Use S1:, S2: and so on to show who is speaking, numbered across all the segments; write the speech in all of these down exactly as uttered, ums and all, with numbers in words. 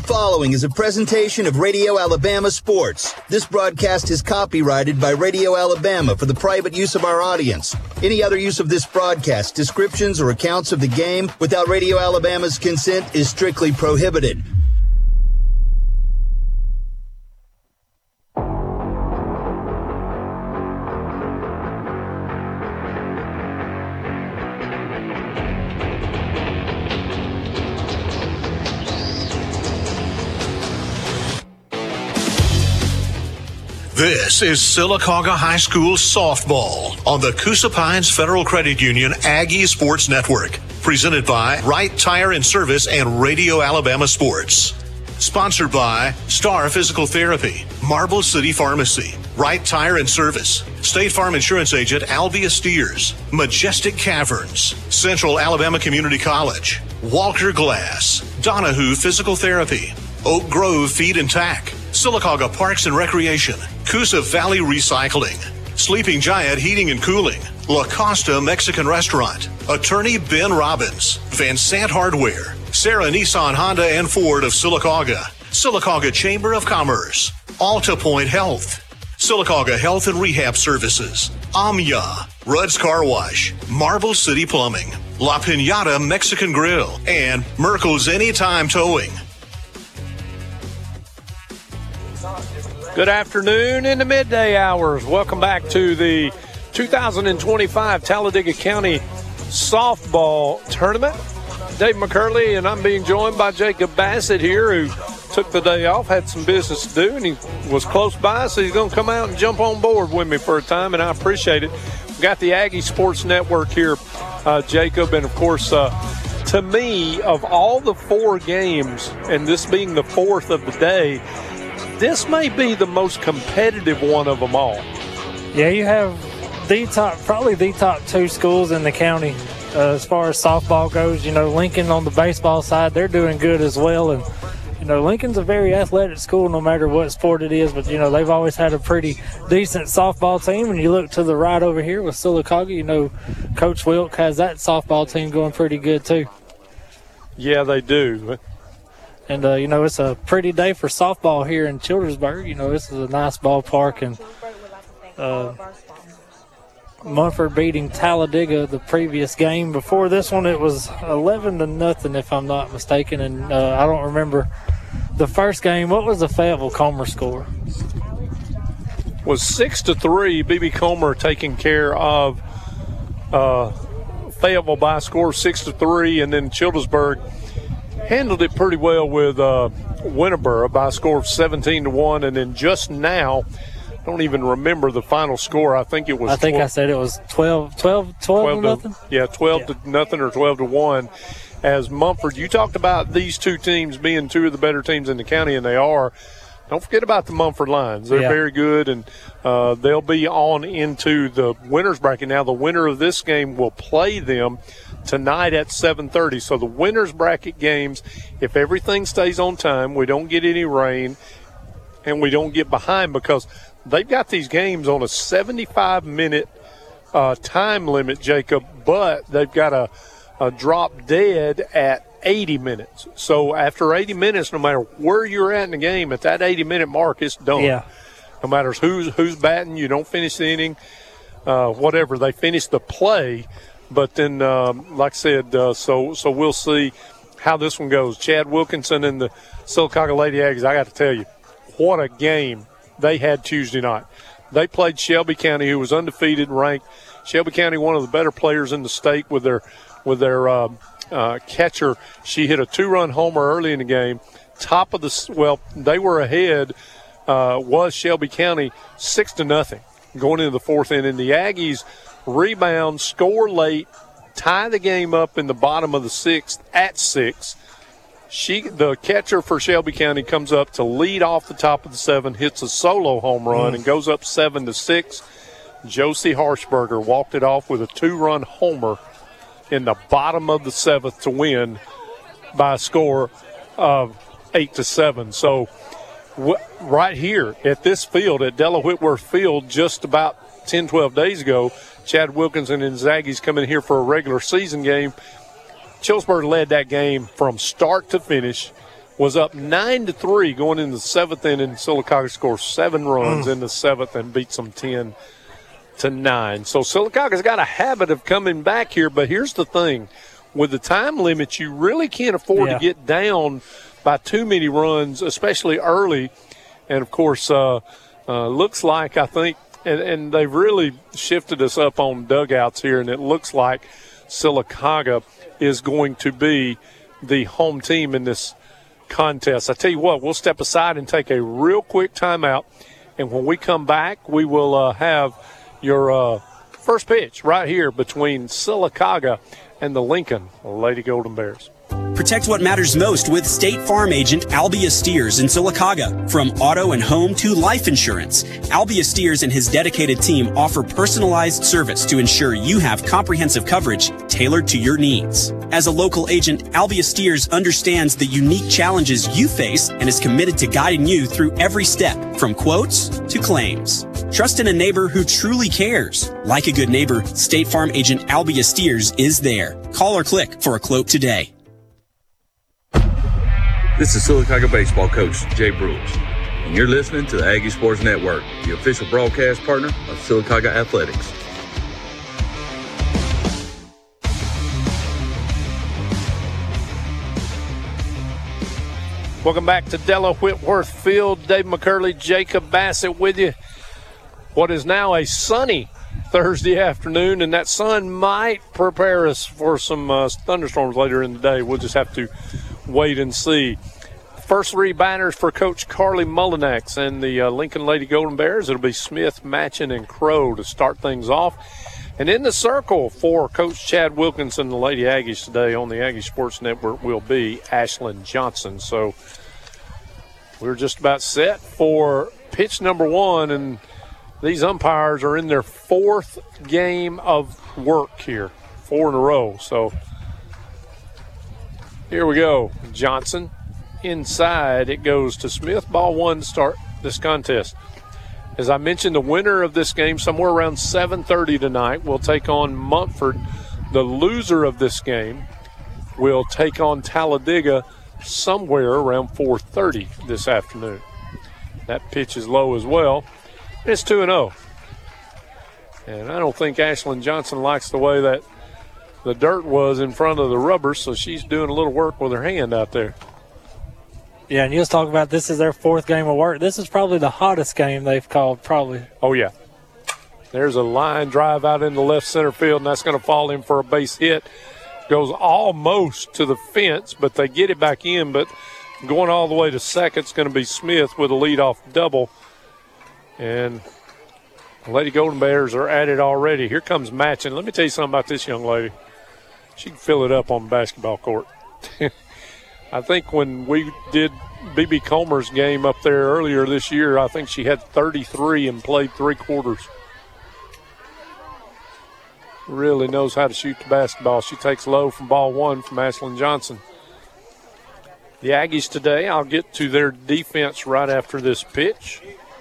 S1: following is a presentation of Radio Alabama Sports. This broadcast is copyrighted by Radio Alabama for the private use of our audience. Any other use of this broadcast, descriptions, or accounts of the game without Radio Alabama's consent is strictly prohibited.
S2: This is Sylacauga High School softball on the Coosa Pines Federal Credit Union Aggie Sports Network. Presented by Wright Tire and Service and Radio Alabama Sports. Sponsored by Star Physical Therapy, Marble City Pharmacy, Wright Tire and Service, State Farm Insurance Agent Albia Steers, Majestic Caverns, Central Alabama Community College, Walker Glass, Donahue Physical Therapy, Oak Grove Feed and Tack, Sylacauga Parks and Recreation, Coosa Valley Recycling, Sleeping Giant Heating and Cooling, La Costa Mexican Restaurant, Attorney Ben Robbins, Van Sant Hardware, Sarah Nissan Honda and Ford of Sylacauga, Sylacauga Chamber of Commerce, Alta Point Health, Sylacauga Health and Rehab Services, Amya, Rudd's Car Wash, Marble City Plumbing, La Piñata Mexican Grill, and Merkel's Anytime Towing.
S3: Good afternoon in the midday hours. Welcome back to the two thousand twenty-five Talladega County Softball Tournament. Dave McCurley, and I'm being joined by Jacob Bassett here, who took the day off, had some business to do, and he was close by, so he's going to come out and jump on board with me for a time, and I appreciate it. We've got the Aggie Sports Network here, uh, Jacob, and, of course, uh, to me, of all the four games, and this being the fourth of the day, this may be the most competitive one of them all.
S4: Yeah, you have the top, probably the top two schools in the county uh, as far as softball goes. You know, Lincoln on the baseball side, they're doing good as well. And, you know, Lincoln's a very athletic school no matter what sport it is. But, you know, they've always had a pretty decent softball team. And you look to the right over here with Sylacauga, you know, Coach Wilk has that softball team going pretty good too.
S3: Yeah, they do.
S4: And, uh, you know, it's a pretty day for softball here in Childersburg. You know, this is a nice ballpark. And uh, Munford beating Talladega the previous game. Before this one, it was eleven to nothing, if I'm not mistaken. And uh, I don't remember the first game. What was the Fayetteville-Comer score?
S3: Was six to three. B B Comer taking care of uh, Fayetteville by a score of six to three. And then Childersburg handled it pretty well with uh, Winterboro by a score of seventeen to one, and then just now, I don't even remember the final score. I think it was.
S4: I think twelve, I said it was twelve, twelve, twelve, twelve to nothing.
S3: Yeah, twelve
S4: yeah.
S3: to nothing or twelve to one. As Munford, you talked about these two teams being two of the better teams in the county, and they are. Don't forget about the Munford Lions. They're
S4: yeah.
S3: very good, and uh, they'll be on into the winners bracket. Now, the winner of this game will play them tonight at seven thirty. So the winners bracket games, if everything stays on time, we don't get any rain, and we don't get behind, because they've got these games on a seventy-five minute uh, time limit, Jacob, but they've got a, a drop dead at eighty minutes. So after eighty minutes, no matter where you're at in the game, at that eighty minute mark, it's done.
S4: Yeah.
S3: No matter who's who's batting, you don't finish the inning, uh, whatever. They finish the play. But then, um, like I said, uh, so so we'll see how this one goes. Chad Wilkinson and the Sylacauga Lady Aggies, I got to tell you, what a game they had Tuesday night. They played Shelby County, who was undefeated, ranked. Shelby County, one of the better players in the state, with their with their uh, uh, catcher. She hit a two-run homer early in the game. Top of the well, they were ahead. Uh, was Shelby County six to nothing going into the fourth inning. The Aggies rebound, score late, tie the game up in the bottom of the sixth at six. She, the catcher for Shelby County, comes up to lead off the top of the seven, hits a solo home run, mm. and goes up seven to six. Josie Harshberger walked it off with a two-run homer in the bottom of the seventh to win by a score of eight to seven. So w- right here at this field, at Della Whitworth Field, just about ten, twelve days ago, Chad Wilkinson and Zaggies coming here for a regular season game. Childersburg led that game from start to finish. was up nine to three going into the seventh inning. Sylacauga scored seven runs mm. in the seventh and beats them ten to nine. So Sylacauga's got a habit of coming back here, but here's the thing. With the time limit, you really can't afford yeah. to get down by too many runs, especially early. And, of course, uh, uh, looks like, I think, and, and they've really shifted us up on dugouts here, and it looks like Sylacauga is going to be the home team in this contest. I tell you what, we'll step aside and take a real quick timeout, and when we come back, we will uh, have your uh, first pitch right here between Sylacauga and the Lincoln Lady Golden Bears.
S5: Protect what matters most with State Farm agent Albia Steers in Sylacauga. From auto and home to life insurance, Albia Steers and his dedicated team offer personalized service to ensure you have comprehensive coverage tailored to your needs. As a local agent, Albia Steers understands the unique challenges you face and is committed to guiding you through every step, from quotes to claims. Trust in a neighbor who truly cares. Like a good neighbor, State Farm agent Albia Steers is there. Call or click for a quote today.
S6: This is Sylacauga baseball coach Jay Brewers, and you're listening to the Aggie Sports Network, the official broadcast partner of Sylacauga Athletics.
S3: Welcome back to Della Whitworth Field. Dave McCurley, Jacob Bassett with you. What is now a sunny Thursday afternoon, and that sun might prepare us for some uh, thunderstorms later in the day. We'll just have to wait and see. First three batters for Coach Carly Mullinax and the uh, Lincoln Lady Golden Bears. It'll be Smith, Matchin, and Crow to start things off. And in the circle for Coach Chad Wilkinson, the Lady Aggies today on the Aggie Sports Network will be Ashlyn Johnson. So we're just about set for pitch number one, and these umpires are in their fourth game of work here, four in a row. So here we go. Johnson inside. It goes to Smith. Ball one to start this contest. As I mentioned, the winner of this game, somewhere around seven thirty tonight, will take on Montford. The loser of this game will take on Talladega somewhere around four thirty this afternoon. That pitch is low as well. It's two and oh. And I don't think Ashlyn Johnson likes the way that the dirt was in front of the rubber, so she's doing a little work with her hand out there.
S4: Yeah, and you was talking about this is their fourth game of work. This is probably the hottest game they've called, probably.
S3: Oh, yeah. There's a line drive out in the left center field, and that's going to fall in for a base hit. Goes almost to the fence, but they get it back in. But going all the way to second is going to be Smith with a leadoff double. And Lady Golden Bears are at it already. Here comes Matchin. Let me tell you something about this young lady. She can fill it up on the basketball court. I think when we did B B Comer's game up there earlier this year, I think she had thirty-three and played three quarters. Really knows how to shoot the basketball. She takes low from ball one from Ashlyn Johnson. The Aggies today, I'll get to their defense right after this pitch.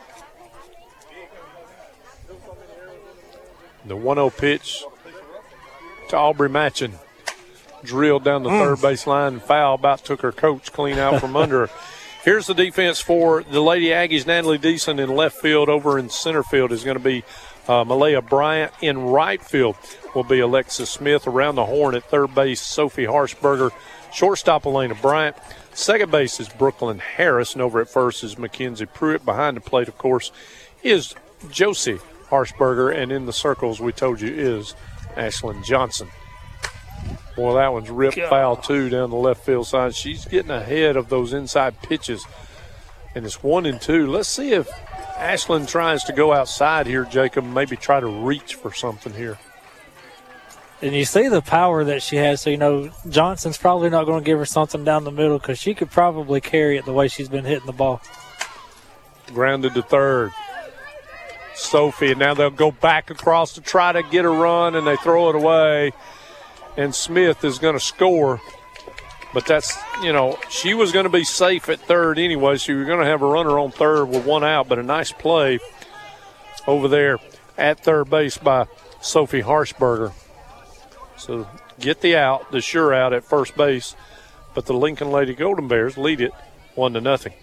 S3: The one oh pitch to Aubrey Matchin. Drilled down the mm. third base line and foul. About took her coach clean out from under her. Here's the defense for the Lady Aggies. Natalie Deason in left field. Over in center field is going to be uh, Malaya Bryant. In right field will be Alexis Smith. Around the horn at third base, Sophie Harshberger. Shortstop, Elena Bryant. Second base is Brooklyn Harris. And over at first is Mackenzie Pruitt. Behind the plate, of course, is Josie Harshberger. And in the circles, we told you, is Ashlyn Johnson. Well, that one's ripped God. Foul, too, down the left field side. She's getting ahead of those inside pitches, and it's one and two. Let's see if Ashlyn tries to go outside here, Jacob, maybe try to reach for something here.
S4: And you see the power that she has. So, you know, Johnson's probably not going to give her something down the middle because she could probably carry it the way she's been hitting the ball.
S3: Grounded to third. Sophie, and now they'll go back across to try to get a run, and they throw it away. And Smith is going to score. But that's, you know, she was going to be safe at third anyway, so you're going to have a runner on third with one out. But a nice play over there at third base by Sophie Harshberger. So get the out, the sure out at first base but the Lincoln Lady Golden Bears lead it one to nothing.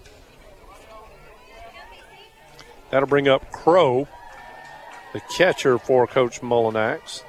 S3: That'll bring up Crow, the catcher for Coach Mullinax.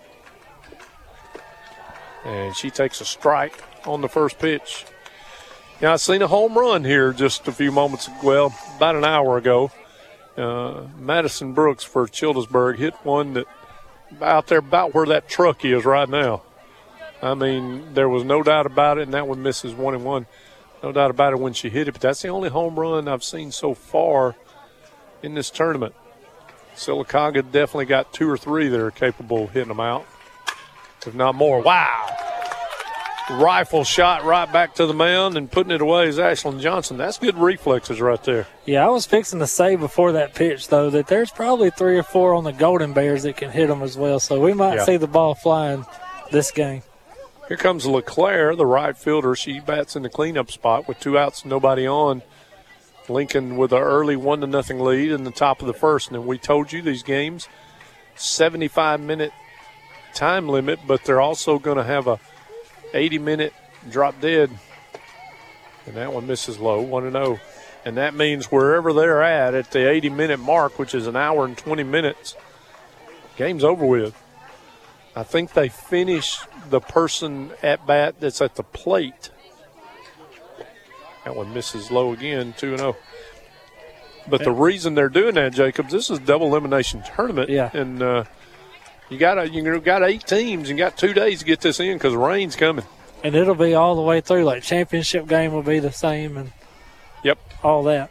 S3: And she takes a strike on the first pitch. Now, I seen a home run here just a few moments, well, about an hour ago. Uh, Madison Brooks for Childersburg hit one that out there about where that truck is right now. I mean, there was no doubt about it, and that one misses one and one. No doubt about it when she hit it, but that's the only home run I've seen so far in this tournament. Sylacauga definitely got two or three that are capable of hitting them out, if not more. Wow. Rifle shot right back to the mound and putting it away is Ashlyn Johnson. That's good reflexes right there.
S4: Yeah, I was fixing to say before that pitch, though, that there's probably three or four on the Golden Bears that can hit them as well, so we might yeah. see the ball flying this game.
S3: Here comes LeClaire, the right fielder. She bats in the cleanup spot with two outs, nobody on. Lincoln with an early one to nothing lead in the top of the first. And we told you these games, seventy-five minute time limit, but they're also going to have a eighty minute drop dead. And that one misses low, one and oh. And that means wherever they're at at the eighty minute mark, which is an hour and twenty minutes, game's over with. I think they finish the person at bat that's at the plate. That one misses low again, two and oh. But the reason they're doing that, Jacobs, this is a double elimination tournament.
S4: Yeah.
S3: And uh, you got you got eight teams and got two days to get this in because rain's coming.
S4: And it'll be all the way through. Like, championship game will be the same and
S3: yep,
S4: all that.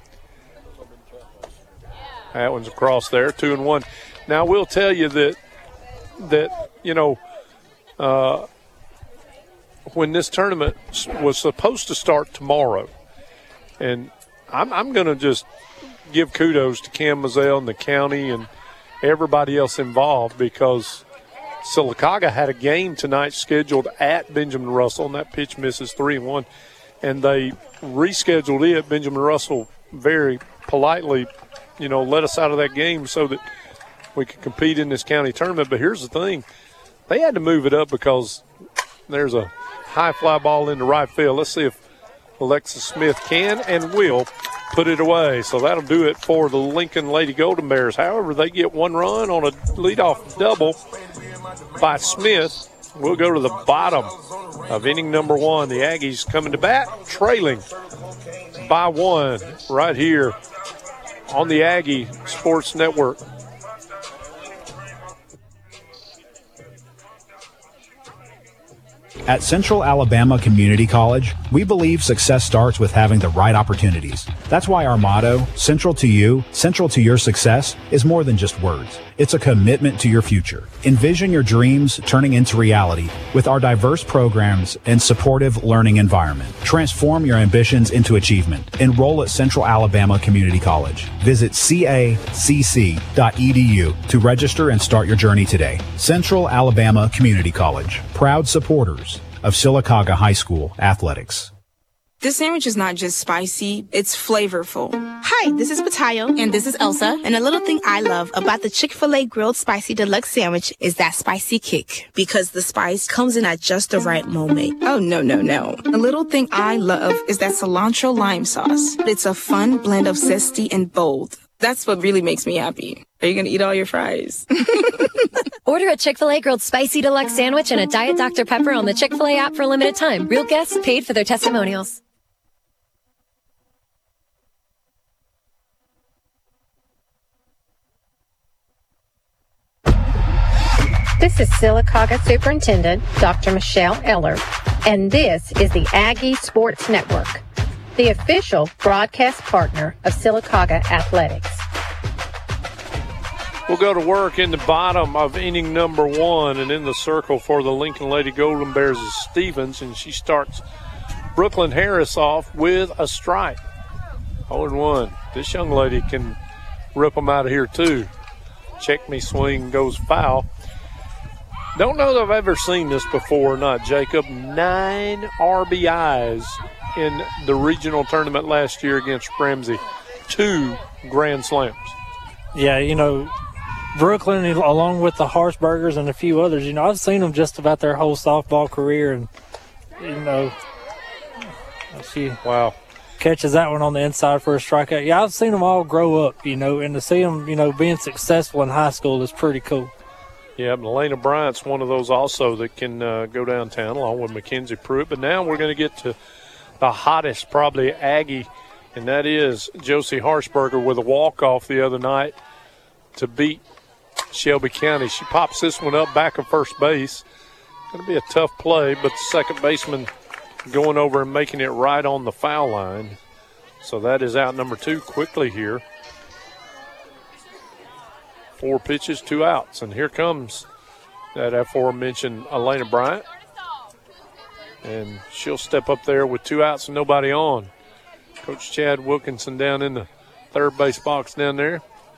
S3: That one's across there, two and one. Now, we'll tell you that, that you know, uh, when this tournament was supposed to start tomorrow, and I'm, I'm going to just give kudos to Cam Mazzell and the county and everybody else involved, because Sylacauga had a game tonight scheduled at Benjamin Russell, and that pitch misses three and one, and they rescheduled it. Benjamin Russell very politely, you know, let us out of that game so that we could compete in this county tournament. But here's the thing. They had to move it up because there's a high fly ball into right field. Let's see if Alexis Smith can and will put it away. So that'll do it for the Lincoln Lady Golden Bears. However, they get one run on a leadoff double by Smith. We'll go to the bottom of inning number one. The Aggies coming to bat, trailing by one right here on the Aggie Sports Network.
S7: At Central Alabama Community College, we believe success starts with having the right opportunities. That's why our motto, Central to You, Central to Your Success, is more than just words. It's a commitment to your future. Envision your dreams turning into reality with our diverse programs and supportive learning environment. Transform your ambitions into achievement. Enroll at Central Alabama Community College. Visit C A C C dot E D U to register and start your journey today. Central Alabama Community College, proud supporters of Sylacauga High School athletics.
S8: This sandwich is not just spicy, it's flavorful. Hi, this is Patayo. And this is Elsa. And a little thing I love about the Chick-fil-A Grilled Spicy Deluxe Sandwich is that spicy kick. Because the spice comes in at just the right moment. Oh, no, no, no. A little thing I love is that cilantro lime sauce. It's a fun blend of zesty and bold. That's what really makes me happy. Are you going to eat all your fries?
S9: Order a Chick-fil-A Grilled Spicy Deluxe Sandwich and a Diet Doctor Pepper on the Chick-fil-A app for a limited time. Real guests paid for their testimonials.
S10: This is Sylacauga Superintendent Doctor Michelle Eller, and this is the Aggie Sports Network, the official broadcast partner of Sylacauga Athletics.
S3: We'll go to work in the bottom of inning number one, and in the circle for the Lincoln Lady Golden Bears is Stevens, and she starts Brooklyn Harris off with a strike. oh and one. This young lady can rip them out of here too. Check me swing goes foul. Don't know that I've ever seen this before or not, Jacob. Nine R B Is in the regional tournament last year against Ramsey. Two grand slams.
S4: Yeah, you know, Brooklyn, along with the Harshbergers and a few others, you know, I've seen them just about their whole softball career. And, you know, She
S3: wow.
S4: catches that one on the inside for a strikeout. Yeah, I've seen them all grow up, you know, and to see them, you know, being successful in high school is pretty cool.
S3: Yeah, and Elena Bryant's one of those also that can uh, go downtown along with Mackenzie Pruitt. But now we're going to get to the hottest probably Aggie, and that is Josie Harshberger with a walk-off the other night to beat Shelby County. She pops this one up back of first base. Going to be a tough play, but the second baseman going over and making it right on the foul line. So that is out number two quickly here. Four pitches, two outs. And here comes that aforementioned Elena Bryant. And she'll step up there with two outs and nobody on. Coach Chad Wilkinson down in the third base box down there.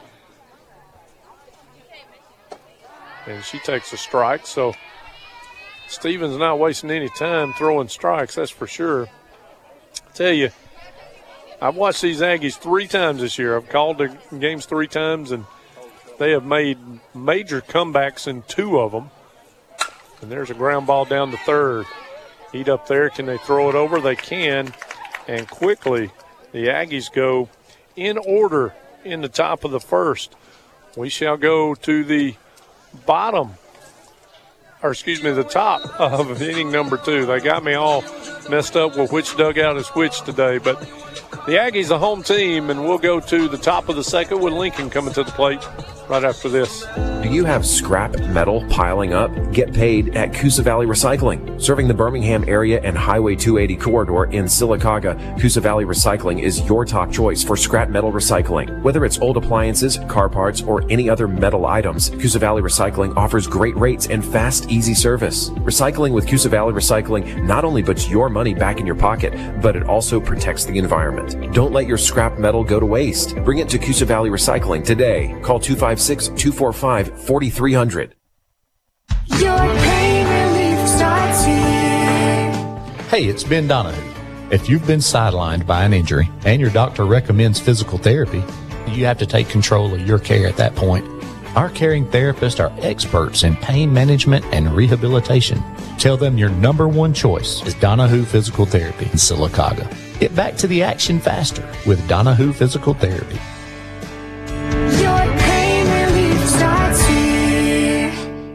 S3: And she takes a strike. So Stevens not wasting any time throwing strikes, that's for sure. I tell you, I've watched these Aggies three times this year. I've called the games three times, and they have made major comebacks in two of them. And there's a ground ball down to third. Heat up there. Can they throw it over? They can. And quickly, the Aggies go in order in the top of the first. We shall go to the bottom, or excuse me, the top of inning number two. They got me all messed up with which dugout is which today. But the Aggies, the home team, and we'll go to the top of the second with Lincoln coming to the plate right after this.
S11: Do you have scrap metal piling up? Get paid at Coosa Valley Recycling. Serving the Birmingham area and Highway two eighty corridor in Sylacauga, Coosa Valley Recycling is your top choice for scrap metal recycling. Whether it's old appliances, car parts, or any other metal items, Coosa Valley Recycling offers great rates and fast, easy service. Recycling with Coosa Valley Recycling not only puts your money back in your pocket, but it also protects the environment. Don't let your scrap metal go to waste. Bring it to Coosa Valley Recycling today. Call two five six, two four five, four three zero zero.
S12: Your pain relief starts here.
S13: Hey, it's Ben Donahue. If you've been sidelined by an injury and your doctor recommends physical therapy, you have to take control of your care at that point. Our caring therapists are experts in pain management and rehabilitation. Tell them your number one choice is Donahue Physical Therapy in Sylacauga. Get back to the action faster with Donahue Physical Therapy.
S12: Your pain relief starts here.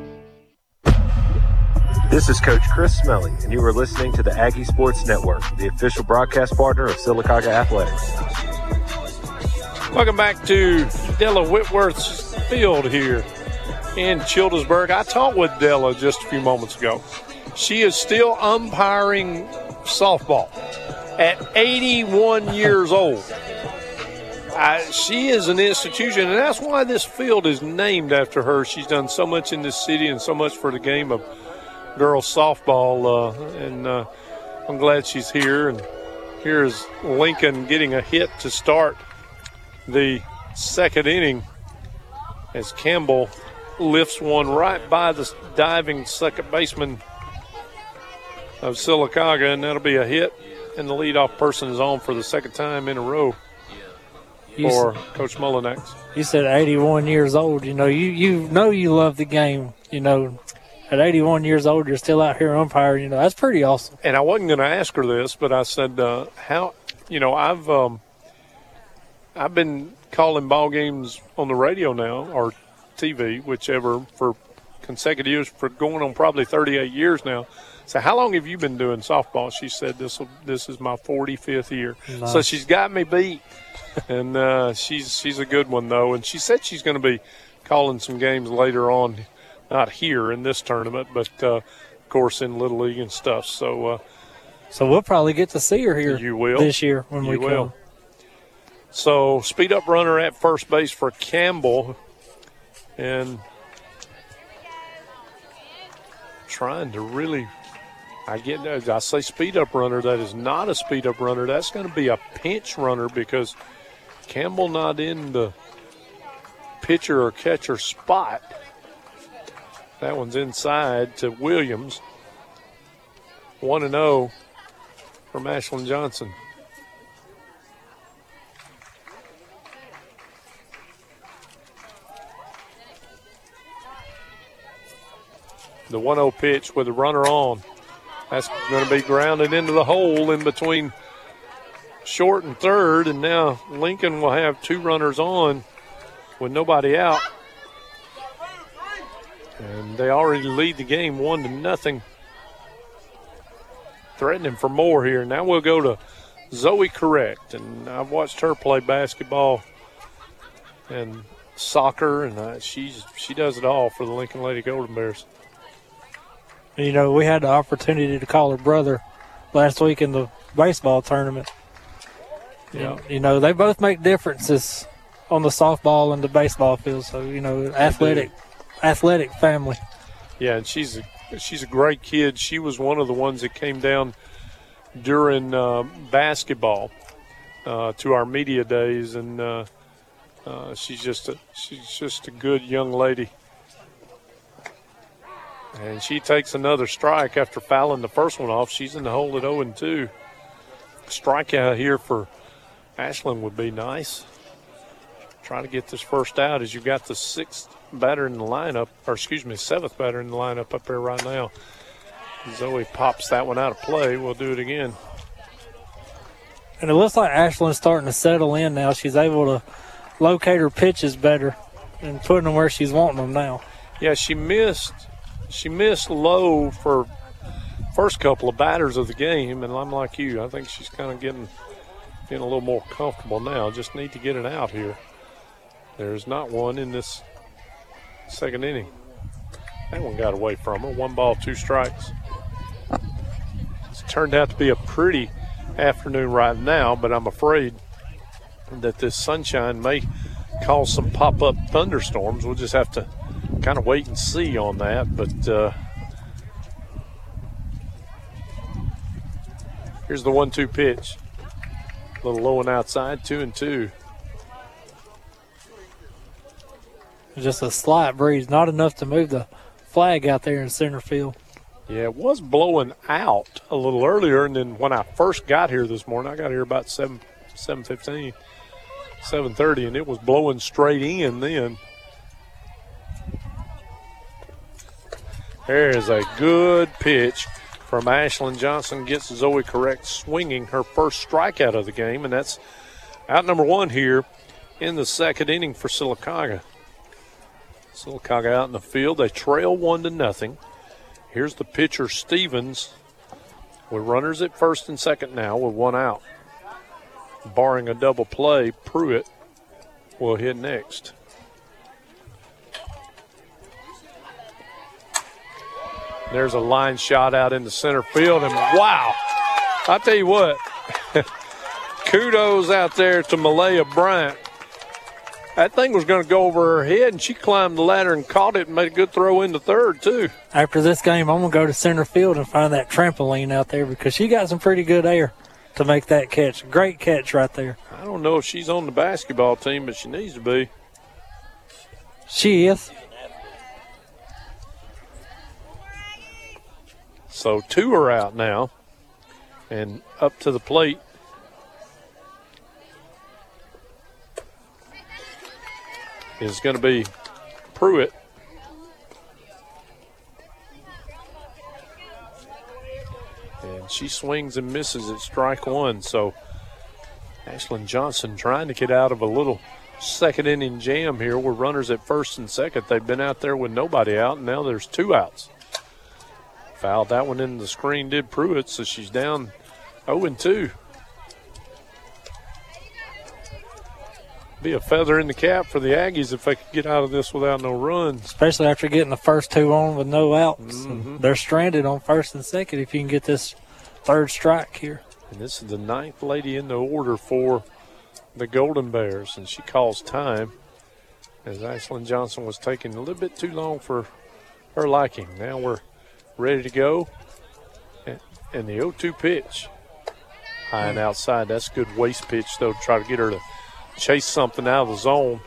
S14: This is Coach Chris Smelly, and you are listening to the Aggie Sports Network, the official broadcast partner of Sylacauga Athletics.
S3: Welcome back to Della Whitworth's field here in Childersburg. I talked with Della just a few moments ago. She is still umpiring softball at eighty-one years old. I, she is an institution, and that's why this field is named after her. She's done so much in this city and so much for the game of girls softball, uh, and uh, I'm glad she's here. And here's Lincoln getting a hit to start the second inning as Campbell lifts one right by the diving second baseman of Sylacauga, and that'll be a hit, and the leadoff person is on for the second time in a row you for said, Coach Mullinex.
S4: You said eighty-one years old. You know, you, you know you love the game. You know, at eighty-one years old, you're still out here umpiring. You know, that's pretty awesome.
S3: And I wasn't going to ask her this, but I said, uh, how, you know, I've um, I've been calling ball games on the radio now, or T V, whichever, for consecutive years, for going on probably thirty-eight years now. So how long have you been doing softball? She said this will, this is my forty-fifth year. Nice. So she's got me beat, and uh, she's she's a good one though. And she said she's going to be calling some games later on, not here in this tournament, but uh, of course in Little League and stuff. So uh,
S4: so we'll probably get to see her here.
S3: You will
S4: this year when
S3: you
S4: we
S3: will.
S4: come.
S3: So speed up runner at first base for Campbell, and trying to really. I get. I say speed up runner. That is not a speed up runner. That's going to be a pinch runner because Campbell not in the pitcher or catcher spot. That one's inside to Williams. One and zero from Ashlyn Johnson. The one oh pitch with the runner on. That's going to be grounded into the hole in between short and third, and now Lincoln will have two runners on with nobody out. And they already lead the game one to nothing. Threatening for more here. Now we'll go to Zoe Correct, and I've watched her play basketball and soccer, and uh, she's she does it all for the Lincoln Lady Golden Bears.
S4: You know, we had the opportunity to call her brother last week in the baseball tournament.
S3: Yeah.
S4: You know, they both make differences on the softball and the baseball field. So, you know, athletic, athletic family.
S3: Yeah, and she's a, she's a great kid. She was one of the ones that came down during uh, basketball uh, to our media days, and uh, uh, she's just a she's just a good young lady. And she takes another strike after fouling the first one off. She's in the hole at oh and two. Strikeout here for Ashland would be nice. Trying to get this first out as you've got the sixth batter in the lineup, or excuse me, seventh batter in the lineup up there right now. Zoe pops that one out of play. We'll do it again.
S4: And it looks like Ashland's starting to settle in now. She's able to locate her pitches better and putting them where she's wanting them now.
S3: Yeah, she missed she missed low for first couple of batters of the game, and I'm like you. I think she's kind of getting getting a little more comfortable now. Just need to get it out here. There's not one in this second inning. That one got away from her. One ball, two strikes. It's turned out to be a pretty afternoon right now, but I'm afraid that this sunshine may cause some pop-up thunderstorms. We'll just have to kind of wait and see on that. But uh, here's the one two pitch. A little low and outside, two and two.
S4: Just a slight breeze, not enough to move the flag out there in center field.
S3: Yeah, it was blowing out a little earlier, and then when I first got here this morning, I got here about seven seven fifteen, seven thirty, and it was blowing straight in then. There is a good pitch from Ashland Johnson. Gets Zoe Correct swinging her first strikeout of the game, and that's out number one here in the second inning for Sylacauga. Sylacauga out in the field. They trail one to nothing. Here's the pitcher, Stevens, with runners at first and second now with one out. Barring a double play, Pruitt will hit next. There's a line shot out in the center field, and wow, I'll tell you what, kudos out there to Malaya Bryant. That thing was going to go over her head, and she climbed the ladder and caught it and made a good throw into third, too.
S4: After this game, I'm going to go to center field and find that trampoline out there because she got some pretty good air to make that catch. Great catch right there.
S3: I don't know if she's on the basketball team, but she needs to be.
S4: She is.
S3: So two are out now, and up to the plate is going to be Pruitt. And she swings and misses at strike one. So Ashland Johnson trying to get out of a little second inning jam here with runners at first and second. They've been out there with nobody out, and now there's two outs. Fouled that one in the screen, did Pruitt, so she's down oh and two. Be a feather in the cap for the Aggies if they could get out of this without no runs.
S4: Especially after getting the first two on with no outs.
S3: Mm-hmm.
S4: They're stranded on first and second if you can get this third strike here.
S3: And this is the ninth lady in the order for the Golden Bears, and she calls time as Ashland Johnson was taking a little bit too long for her liking. Now we're ready to go. And the oh two pitch. High and outside. That's a good waist pitch, though, to try to get her to chase something out of the zone.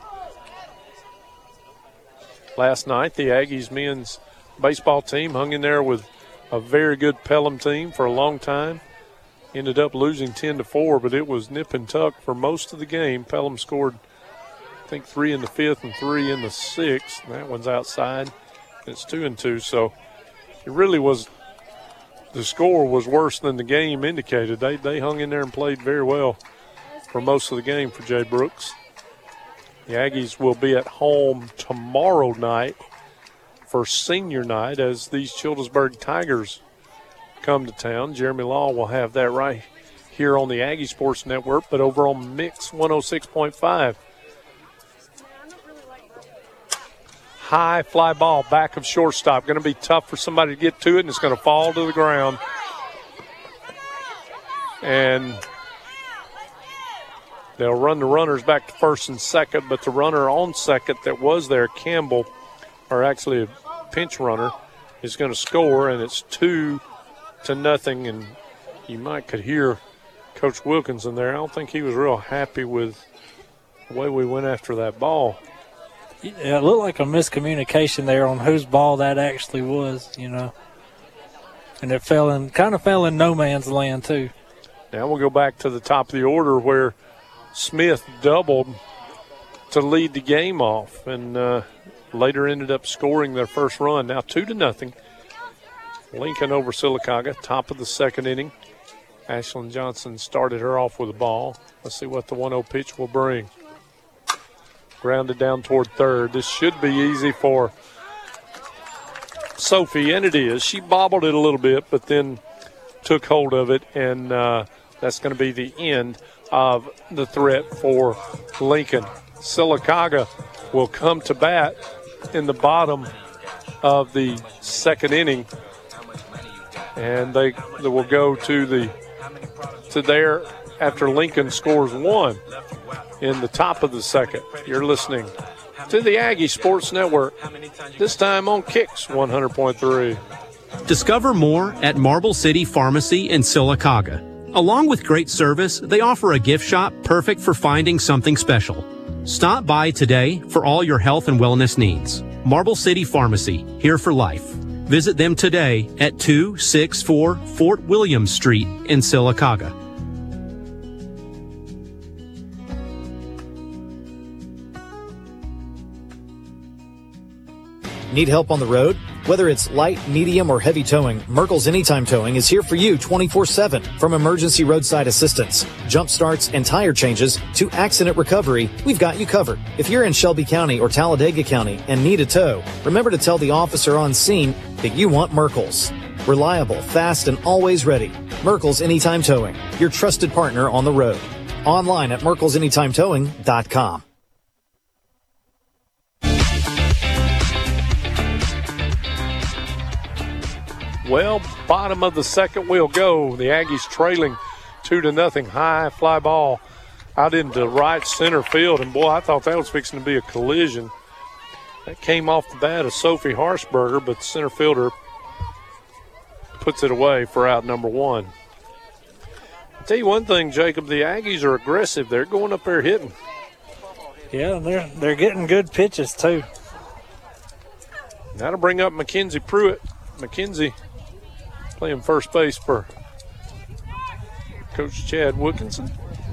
S3: Last night, the Aggies men's baseball team hung in there with a very good Pelham team for a long time. Ended up losing ten to four, but it was nip and tuck for most of the game. Pelham scored, I think, three in the fifth and three in the sixth. That one's outside. It's two and two, so it really was the score was worse than the game indicated. They they hung in there and played very well for most of the game for Jay Brooks. The Aggies will be at home tomorrow night for senior night as these Childersburg Tigers come to town. Jeremy Law will have that right here on the Aggie Sports Network, but over on Mix one oh six point five. High fly ball back of shortstop. Going to be tough for somebody to get to it, and it's going to fall to the ground. And they'll run the runners back to first and second, but the runner on second that was there, Campbell, or actually a pinch runner, is going to score, and it's two to nothing. And you might could hear Coach Wilkinson there. I don't think he was real happy with the way we went after that ball.
S4: Yeah, it looked like a miscommunication there on whose ball that actually was, you know. And it fell in, kind of fell in no man's land, too.
S3: Now we'll go back to the top of the order where Smith doubled to lead the game off, and uh, later ended up scoring their first run. Now two to nothing. Lincoln over Sylacauga, top of the second inning. Ashlyn Johnson started her off with a ball. Let's see what the one oh pitch will bring. Grounded down toward third. This should be easy for Sophie, and it is. She bobbled it a little bit, but then took hold of it, and uh, that's going to be the end of the threat for Lincoln. Sylacauga will come to bat in the bottom of the second inning, and they, they will go to the to there after Lincoln scores one in the top of the second. You're listening to the Aggie Sports Network, this time on Kicks one hundred point three.
S15: Discover more at Marble City Pharmacy in Sylacauga. Along with great service, they offer a gift shop perfect for finding something special. Stop by today for all your health and wellness needs. Marble City Pharmacy, here for life. Visit them today at two sixty-four Fort William Street in Sylacauga.
S16: Need help on the road? Whether it's light, medium, or heavy towing, Merkel's Anytime Towing is here for you twenty-four seven. From emergency roadside assistance, jump starts, and tire changes to accident recovery, we've got you covered. If you're in Shelby County or Talladega County and need a tow, remember to tell the officer on scene that you want Merkel's. Reliable, fast, and always ready. Merkel's Anytime Towing, your trusted partner on the road. Online at merkels anytime towing dot com.
S3: Well, bottom of the second we'll go. The Aggies trailing two to nothing. High fly ball out into right center field. And, boy, I thought that was fixing to be a collision. That came off the bat of Sophie Harshberger, but the center fielder puts it away for out number one. I'll tell you one thing, Jacob, the Aggies are aggressive. They're going up there hitting.
S4: Yeah, they're, they're getting good pitches, too.
S3: That'll bring up Mackenzie Pruitt. Mackenzie playing first base for Coach Chad Wilkinson.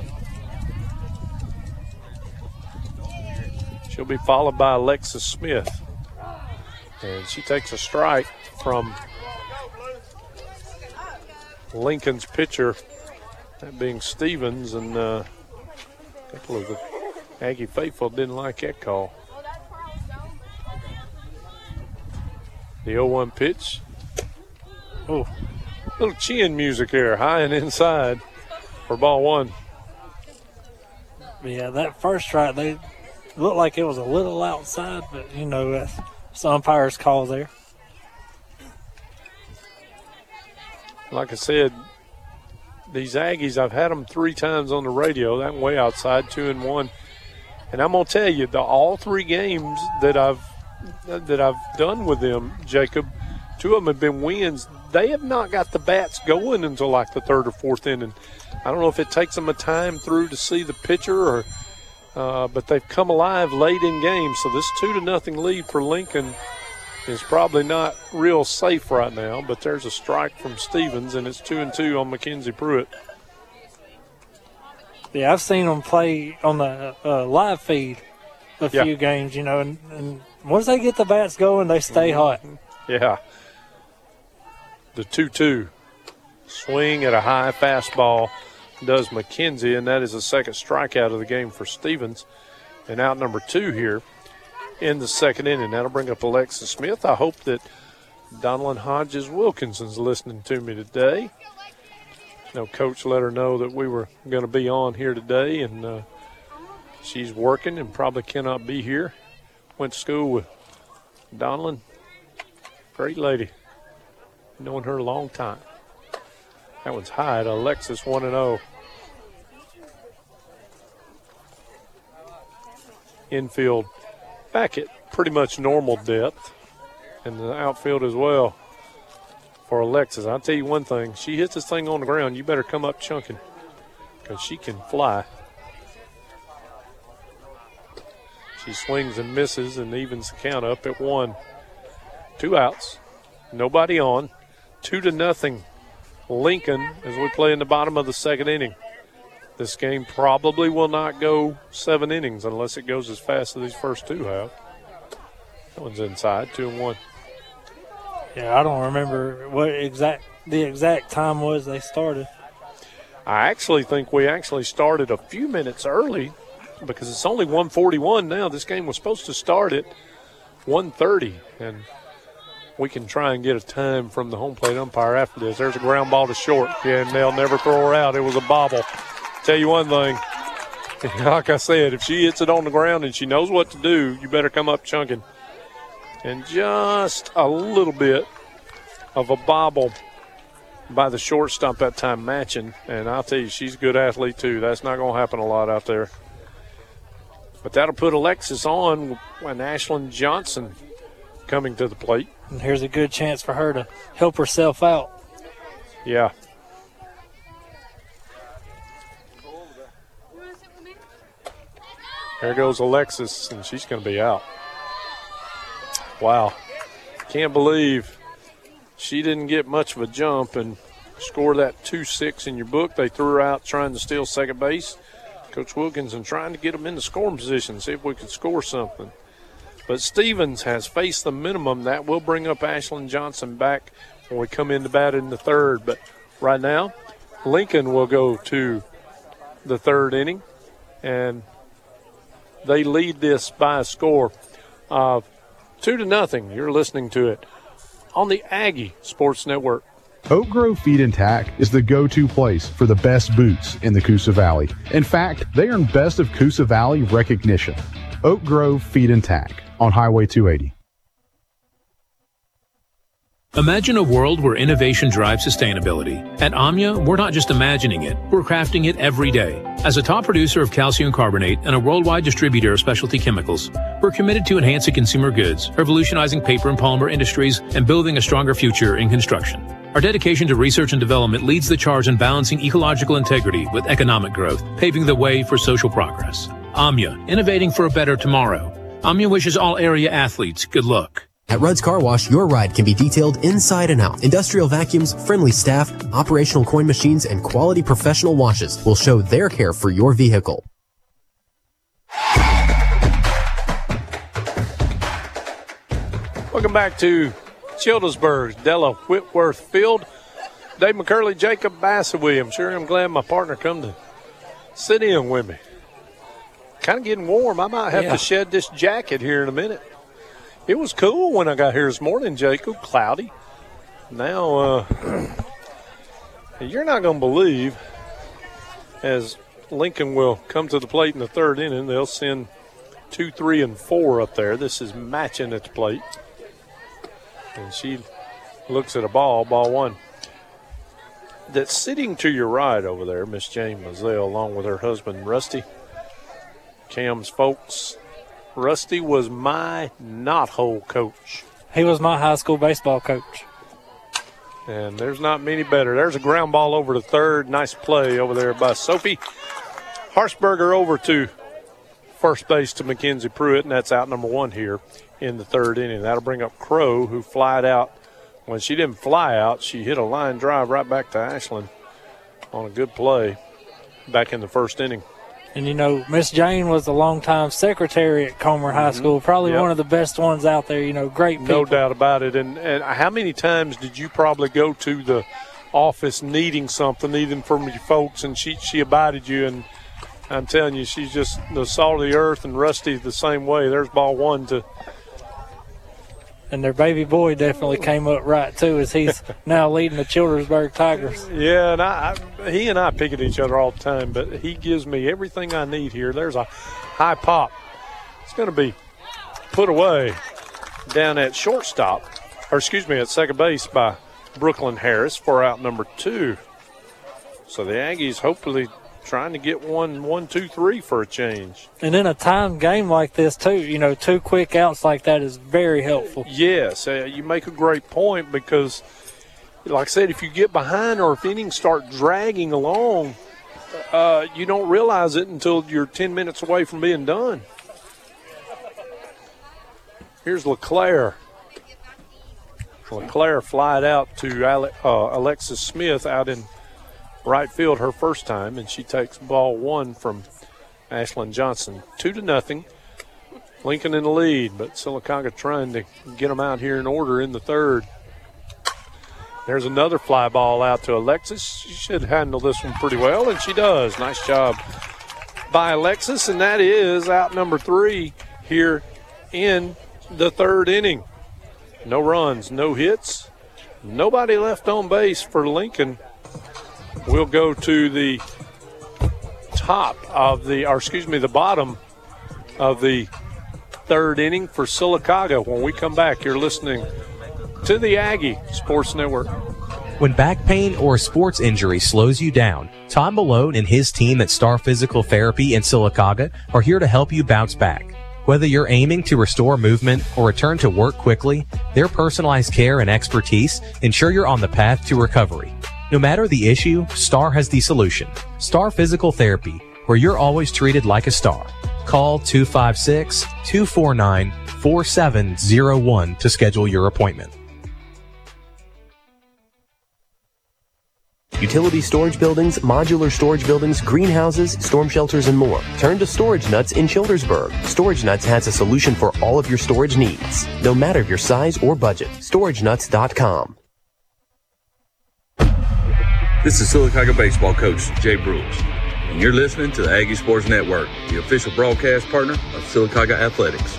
S3: She'll be followed by Alexis Smith. And she takes a strike from Lincoln's pitcher, that being Stevens, and uh, a couple of the Aggie faithful didn't like that call. The oh one pitch. Oh, little chin music here, high and inside for ball one.
S4: Yeah, that first strike, they looked like it was a little outside, but, you know, that's the umpire's call there.
S3: Like I said, these Aggies, I've had them three times on the radio. That way outside, two and one. And I'm going to tell you, the all three games that I've that I've done with them, Jacob, two of them have been wins. They have not got the bats going until like the third or fourth inning. I don't know if it takes them a time through to see the pitcher, or, uh, but they've come alive late in games. So this two to nothing lead for Lincoln is probably not real safe right now. But there's a strike from Stevens, and it's two and two on Mackenzie Pruitt.
S4: Yeah, I've seen them play on the uh, live feed a
S3: Yeah.
S4: few games, you know, and, and once they get the bats going, they stay hot.
S3: Yeah. The two two Swing at a high fastball does McKenzie, and that is the second strikeout of the game for Stevens. And out number two here in the second inning. That'll bring up Alexis Smith. I hope that Donalyn Hodges Wilkinson's listening to me today. You know, Coach let her know that we were going to be on here today, and uh, she's working and probably cannot be here. Went to school with Donalyn. Great lady. Known her a long time. That one's high to Alexis, one and oh. Infield back at pretty much normal depth, and the outfield as well for Alexis. I'll tell you one thing, she hits this thing on the ground, you better come up chunking because she can fly. She swings and misses and evens the count up at one. Two outs, nobody on, two to nothing Lincoln as we play in the bottom of the second inning. This game probably will not go seven innings unless it goes as fast as these first two have. That one's inside, two and one.
S4: Yeah, I don't remember what exact the exact time was they started.
S3: I actually think we actually started a few minutes early because it's only one forty-one now. This game was supposed to start at one thirty, and we can try and get a time from the home plate umpire after this. There's a ground ball to short. Yeah, and they'll never throw her out. It was a bobble. Tell you one thing, like I said, if she hits it on the ground and she knows what to do, you better come up chunking. And just a little bit of a bobble by the shortstop that time matching. And I'll tell you, she's a good athlete too. That's not going to happen a lot out there. But that'll put Alexis on and Ashlyn Johnson coming to the plate.
S4: And here's a good chance for her to help herself out.
S3: Yeah. There goes Alexis, and she's going to be out. Wow. Can't believe she didn't get much of a jump and score that two six in your book. They threw her out trying to steal second base. Coach Wilkinson trying to get them in the scoring position, see if we could score something. But Stevens has faced the minimum. That will bring up Ashlyn Johnson back when we come in to bat in the third. But right now, Lincoln will go to the third inning, and they lead this by a score of two to nothing. You're listening to it on the Aggie Sports Network.
S17: Oak Grove Feed and Tack is the go-to place for the best boots in the Coosa Valley. In fact, they earn Best of Coosa Valley recognition. Oak Grove Feed and Tack on Highway two eighty.
S18: Imagine a world where innovation drives sustainability. At Omnia, we're not just imagining it, we're crafting it every day. As a top producer of calcium carbonate and a worldwide distributor of specialty chemicals, we're committed to enhancing consumer goods, revolutionizing paper and polymer industries, and building a stronger future in construction. Our dedication to research and development leads the charge in balancing ecological integrity with economic growth, paving the way for social progress. Omnia, innovating for a better tomorrow. Omnia wishes all area athletes good luck.
S19: At Rudd's Car Wash, your ride can be detailed inside and out. Industrial vacuums, friendly staff, operational coin machines, and quality professional washes will show their care for your vehicle.
S3: Welcome back to Childersburg, Della Whitworth Field. Dave McCurley, Jacob Bassaway. I'm sure I'm glad my partner come to sit in with me. Kind of getting warm. I might have
S4: Yeah.
S3: to shed this jacket here in a minute. It was cool when I got here this morning, Jacob. Cloudy. Now, uh, you're not going to believe, as Lincoln will come to the plate in the third inning, they'll send two, three, and four up there. This is matching at the plate. And she looks at a ball, ball one. That's sitting to your right over there, Miss Jane Mazzell, along with her husband, Rusty. Cam's folks. Rusty was my knothole coach.
S4: He was my high school baseball coach.
S3: And there's not many better. There's a ground ball over to third. Nice play over there by Sophie. Harshberger over to first base to Mackenzie Pruitt, and that's out number one here in the third inning. That'll bring up Crow, who flied out. When she didn't fly out, she hit a line drive right back to Ashland on a good play back in the first inning.
S4: And, you know, Miss Jane was a longtime secretary at Comer High School, probably
S3: Yep.
S4: one of the best ones out there, you know, great people.
S3: No doubt about it. And, and how many times did you probably go to the office needing something, needing from you folks, and she she abided you. And I'm telling you, she's just the salt of the earth, and Rusty the same way. There's ball one to.
S4: And their baby boy definitely came up right, too, as he's now leading the Childersburg Tigers.
S3: Yeah, and I, I, he and I pick at each other all the time, but he gives me everything I need here. There's a high pop. It's going to be put away down at shortstop, or excuse me, at second base by Brooklyn Harris for out number two. So the Aggies hopefully trying to get one, one, two, three for a change.
S4: And in a timed game like this, too, you know, two quick outs like that is very helpful.
S3: Yes, uh, you make a great point because, like I said, if you get behind or if innings start dragging along, uh, you don't realize it until you're ten minutes away from being done. Here's LeClaire. LeClaire flied out to Ale- uh, Alexis Smith out in right field her first time, and she takes ball one from Ashlyn Johnson. Two to nothing. Lincoln in the lead, but Sylacauga trying to get them out here in order in the third. There's another fly ball out to Alexis. She should handle this one pretty well, and she does. Nice job by Alexis, and that is out number three here in the third inning. No runs, no hits, nobody left on base for Lincoln. We'll go to the top of the, or excuse me, the bottom of the third inning for Sylacauga. When we come back, you're listening to the Aggie Sports Network.
S20: When back pain or a sports injury slows you down, Tom Malone and his team at Star Physical Therapy in Sylacauga are here to help you bounce back. Whether you're aiming to restore movement or return to work quickly, their personalized care and expertise ensure you're on the path to recovery. No matter the issue, Star has the solution. Star Physical Therapy, where you're always treated like a star. Call two five six, two four nine, four seven zero one to schedule your appointment.
S19: Utility storage buildings, modular storage buildings, greenhouses, storm shelters, and more. Turn to Storage Nuts in Childersburg. Storage Nuts has a solution for all of your storage needs, no matter your size or budget. storage nuts dot com.
S6: This is Sylacauga baseball coach Jay Bruce, and you're listening to the Aggie Sports Network, the official broadcast partner of Sylacauga Athletics.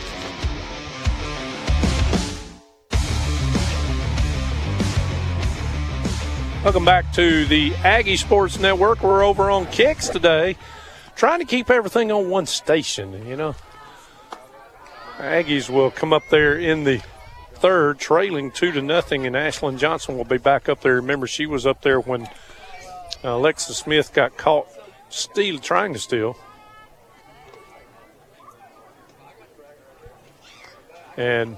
S3: Welcome back to the Aggie Sports Network. We're over on Kicks today, trying to keep everything on one station, you know. Aggies will come up there in the third, trailing two to nothing, and Ashlyn Johnson will be back up there. Remember, she was up there when uh, Alexis Smith got caught steal, trying to steal. And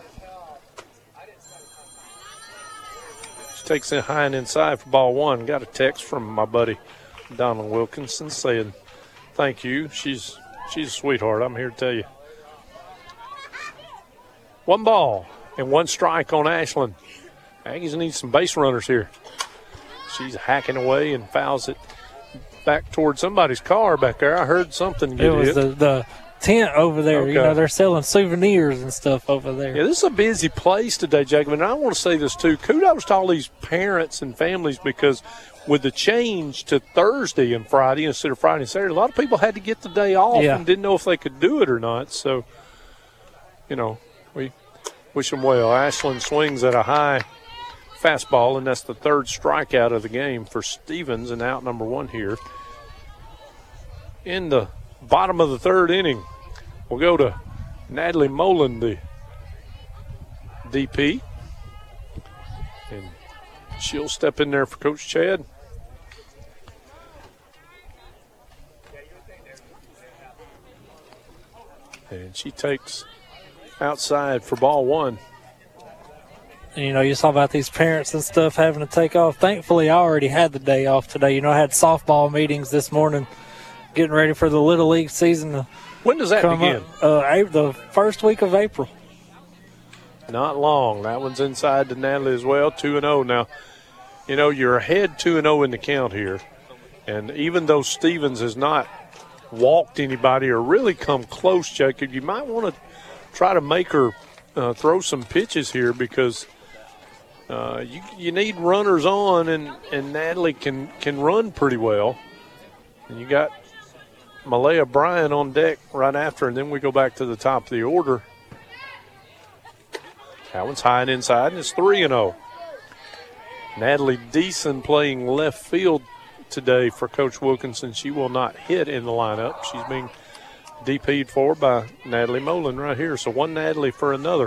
S3: she takes it high and inside for ball one. Got a text from my buddy Donald Wilkinson saying thank you. She's she's a sweetheart, I'm here to tell you. One ball and one strike on Ashlyn. Aggies need some base runners here. She's hacking away and fouls it back towards somebody's car back there. I heard something get
S4: It was
S3: hit.
S4: the, the tent over there.
S3: Okay.
S4: You know, they're selling souvenirs and stuff over there.
S3: Yeah, this is a busy place today, Jacob. And I want to say this, too. Kudos to all these parents and families because with the change to Thursday and Friday instead of Friday and Saturday, a lot of people had to get the day off
S4: Yeah.
S3: and didn't know if they could do it or not. So, you know, we wish them well. Ashlyn swings at a high fastball, and that's the third strikeout of the game for Stevens, and out number one here. In the bottom of the third inning, we'll go to Natalie Molan, the D P. And she'll step in there for Coach Chad. And she takes outside for ball one.
S4: And, you know, you saw about these parents and stuff having to take off. Thankfully, I already had the day off today. You know, I had softball meetings this morning getting ready for the Little League season. To
S3: when does that
S4: come
S3: begin?
S4: Up. Uh, the first week of April.
S3: Not long. That one's inside to Natalie as well, two and oh. Now, you know, you're ahead two and oh in the count here. And even though Stevens has not walked anybody or really come close, Jacob, you might want to try to make her uh, throw some pitches here because Uh, you you need runners on, and, and Natalie can, can run pretty well. And you got Malaya Bryant on deck right after, and then we go back to the top of the order. That one's high and inside, and it's three and oh. Natalie Deason playing left field today for Coach Wilkinson. She will not hit in the lineup. She's being D P'd for by Natalie Molen right here. So one Natalie for another.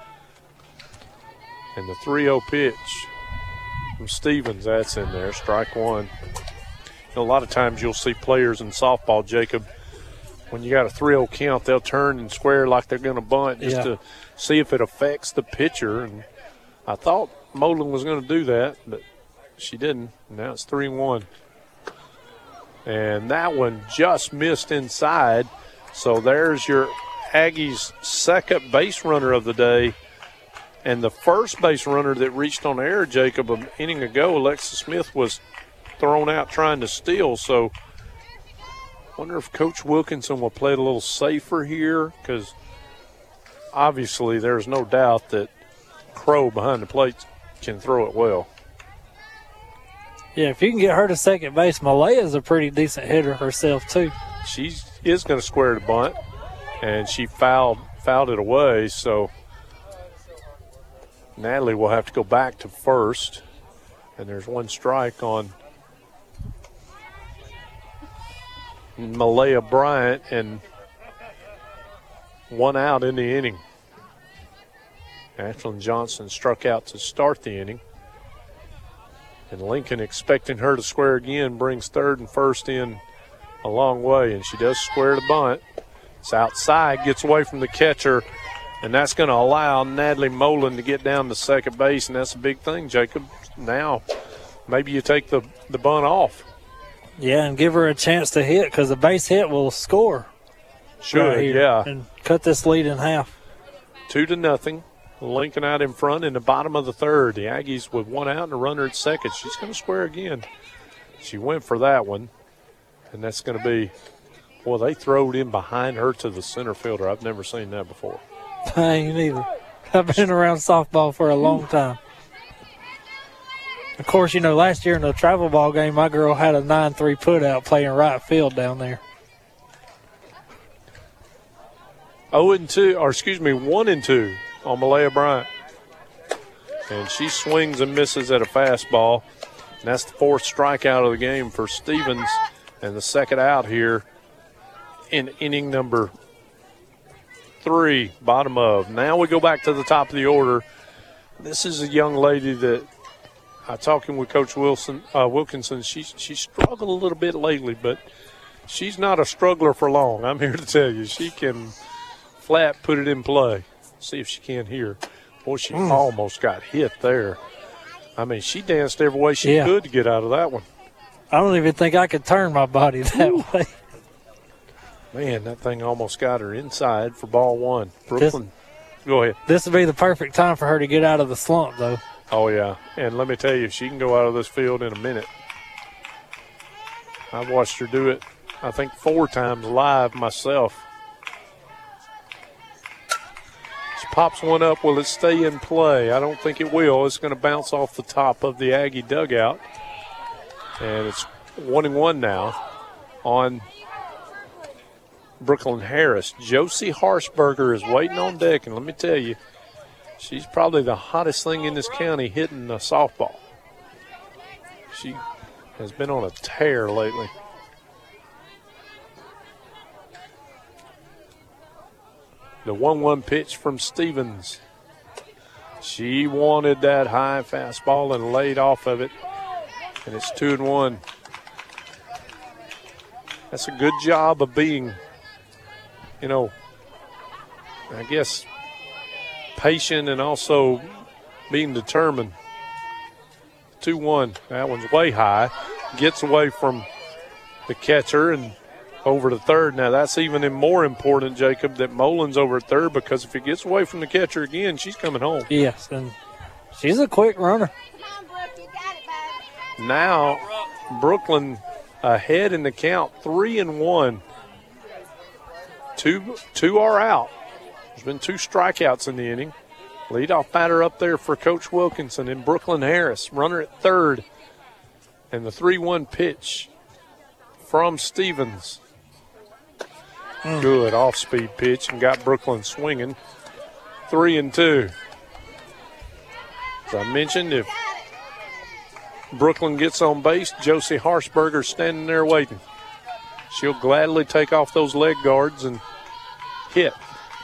S3: And the three oh pitch from Stevens, that's in there, strike one. You know, a lot of times you'll see players in softball, Jacob, when you got a three oh count, they'll turn and square like they're going to bunt just
S4: Yeah.
S3: to see if it affects the pitcher. And I thought Molen was going to do that, but she didn't. Now it's three and one. And that one just missed inside. So there's your Aggies' second base runner of the day. And the first base runner that reached on air, Jacob, an inning ago, Alexa Smith, was thrown out trying to steal. So I wonder if Coach Wilkinson will play it a little safer here, because obviously there's no doubt that Crow behind the plate can throw it well.
S4: Yeah, if you can get her to second base, Malaya's a pretty decent hitter herself, too.
S3: She is going to square the bunt, and she fouled, fouled it away, so Natalie will have to go back to first, and there's one strike on Malaya Bryant and one out in the inning. Ashlyn Johnson struck out to start the inning. And Lincoln, expecting her to square again, brings third and first in a long way, and she does square the bunt. It's outside, gets away from the catcher, and that's going to allow Natalie Molen to get down to second base, and that's a big thing, Jacob. Now, maybe you take the, the bunt off.
S4: Yeah, and give her a chance to hit, because a base hit will score.
S3: Should,
S4: right here,
S3: yeah.
S4: and cut this lead in half.
S3: Two to nothing. Lincoln out in front in the bottom of the third. The Aggies with one out and a runner at second. She's going to square again. She went for that one, and that's going to be, well, they throwed in behind her to the center fielder. I've never seen that before.
S4: I ain't either. I've been around softball for a long time. Of course, you know, last year in the travel ball game, my girl had a nine three put out playing right field down there.
S3: Oh and two, or excuse me, one and two on Malaya Bryant. And she swings and misses at a fastball. And that's the fourth strikeout of the game for Stevens, and the second out here in inning number three, bottom of. Now we go back to the top of the order. This is a young lady that I talking with Coach Wilson uh, Wilkinson. She's she struggled a little bit lately, but she's not a struggler for long. I'm here to tell you, she can flat put it in play. See if she can hear. Boy, she mm. almost got hit there. I mean, she danced every way she
S4: yeah.
S3: could to get out of that one.
S4: I don't even think I could turn my body that Ooh. way.
S3: Man, that thing almost got her inside for ball one. Brooklyn,
S4: this,
S3: go ahead.
S4: This would be the perfect time for her to get out of the slump, though.
S3: Oh, yeah. And let me tell you, she can go out of this field in a minute. I've watched her do it, I think, four times live myself. She pops one up. Will it stay in play? I don't think it will. It's going to bounce off the top of the Aggie dugout. And it's one and one now on Brooklyn Harris. Josie Harshberger is waiting on deck, and let me tell you, she's probably the hottest thing in this county hitting a softball. She has been on a tear lately. The one one pitch from Stevens. She wanted that high fastball and laid off of it, and it's two and one. That's a good job of being, you know, I guess, patient and also being determined. two one. That one's way high. Gets away from the catcher and over to third. Now, that's even more important, Jacob, that Molen's over at third, because if he gets away from the catcher again, she's coming home.
S4: Yes, and she's a quick runner.
S3: Now, Brooklyn ahead in the count, three and one. Two, two are out. There's been two strikeouts in the inning. Leadoff batter up there for Coach Wilkinson and Brooklyn Harris. Runner at third. And the three one pitch from Stevens. Mm. Good off-speed pitch and got Brooklyn swinging. Three and two. As I mentioned, if Brooklyn gets on base, Josie Harshberger's standing there waiting. She'll gladly take off those leg guards and hit.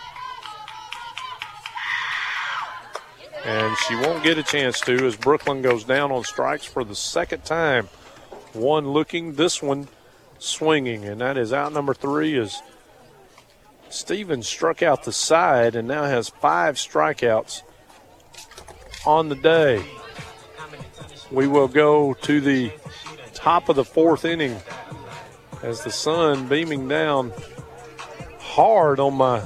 S3: And she won't get a chance to as Brooklyn goes down on strikes for the second time. One looking, this one swinging, and that is out number three as Stevens struck out the side and now has five strikeouts on the day. We will go to the top of the fourth inning as the sun beaming down hard on my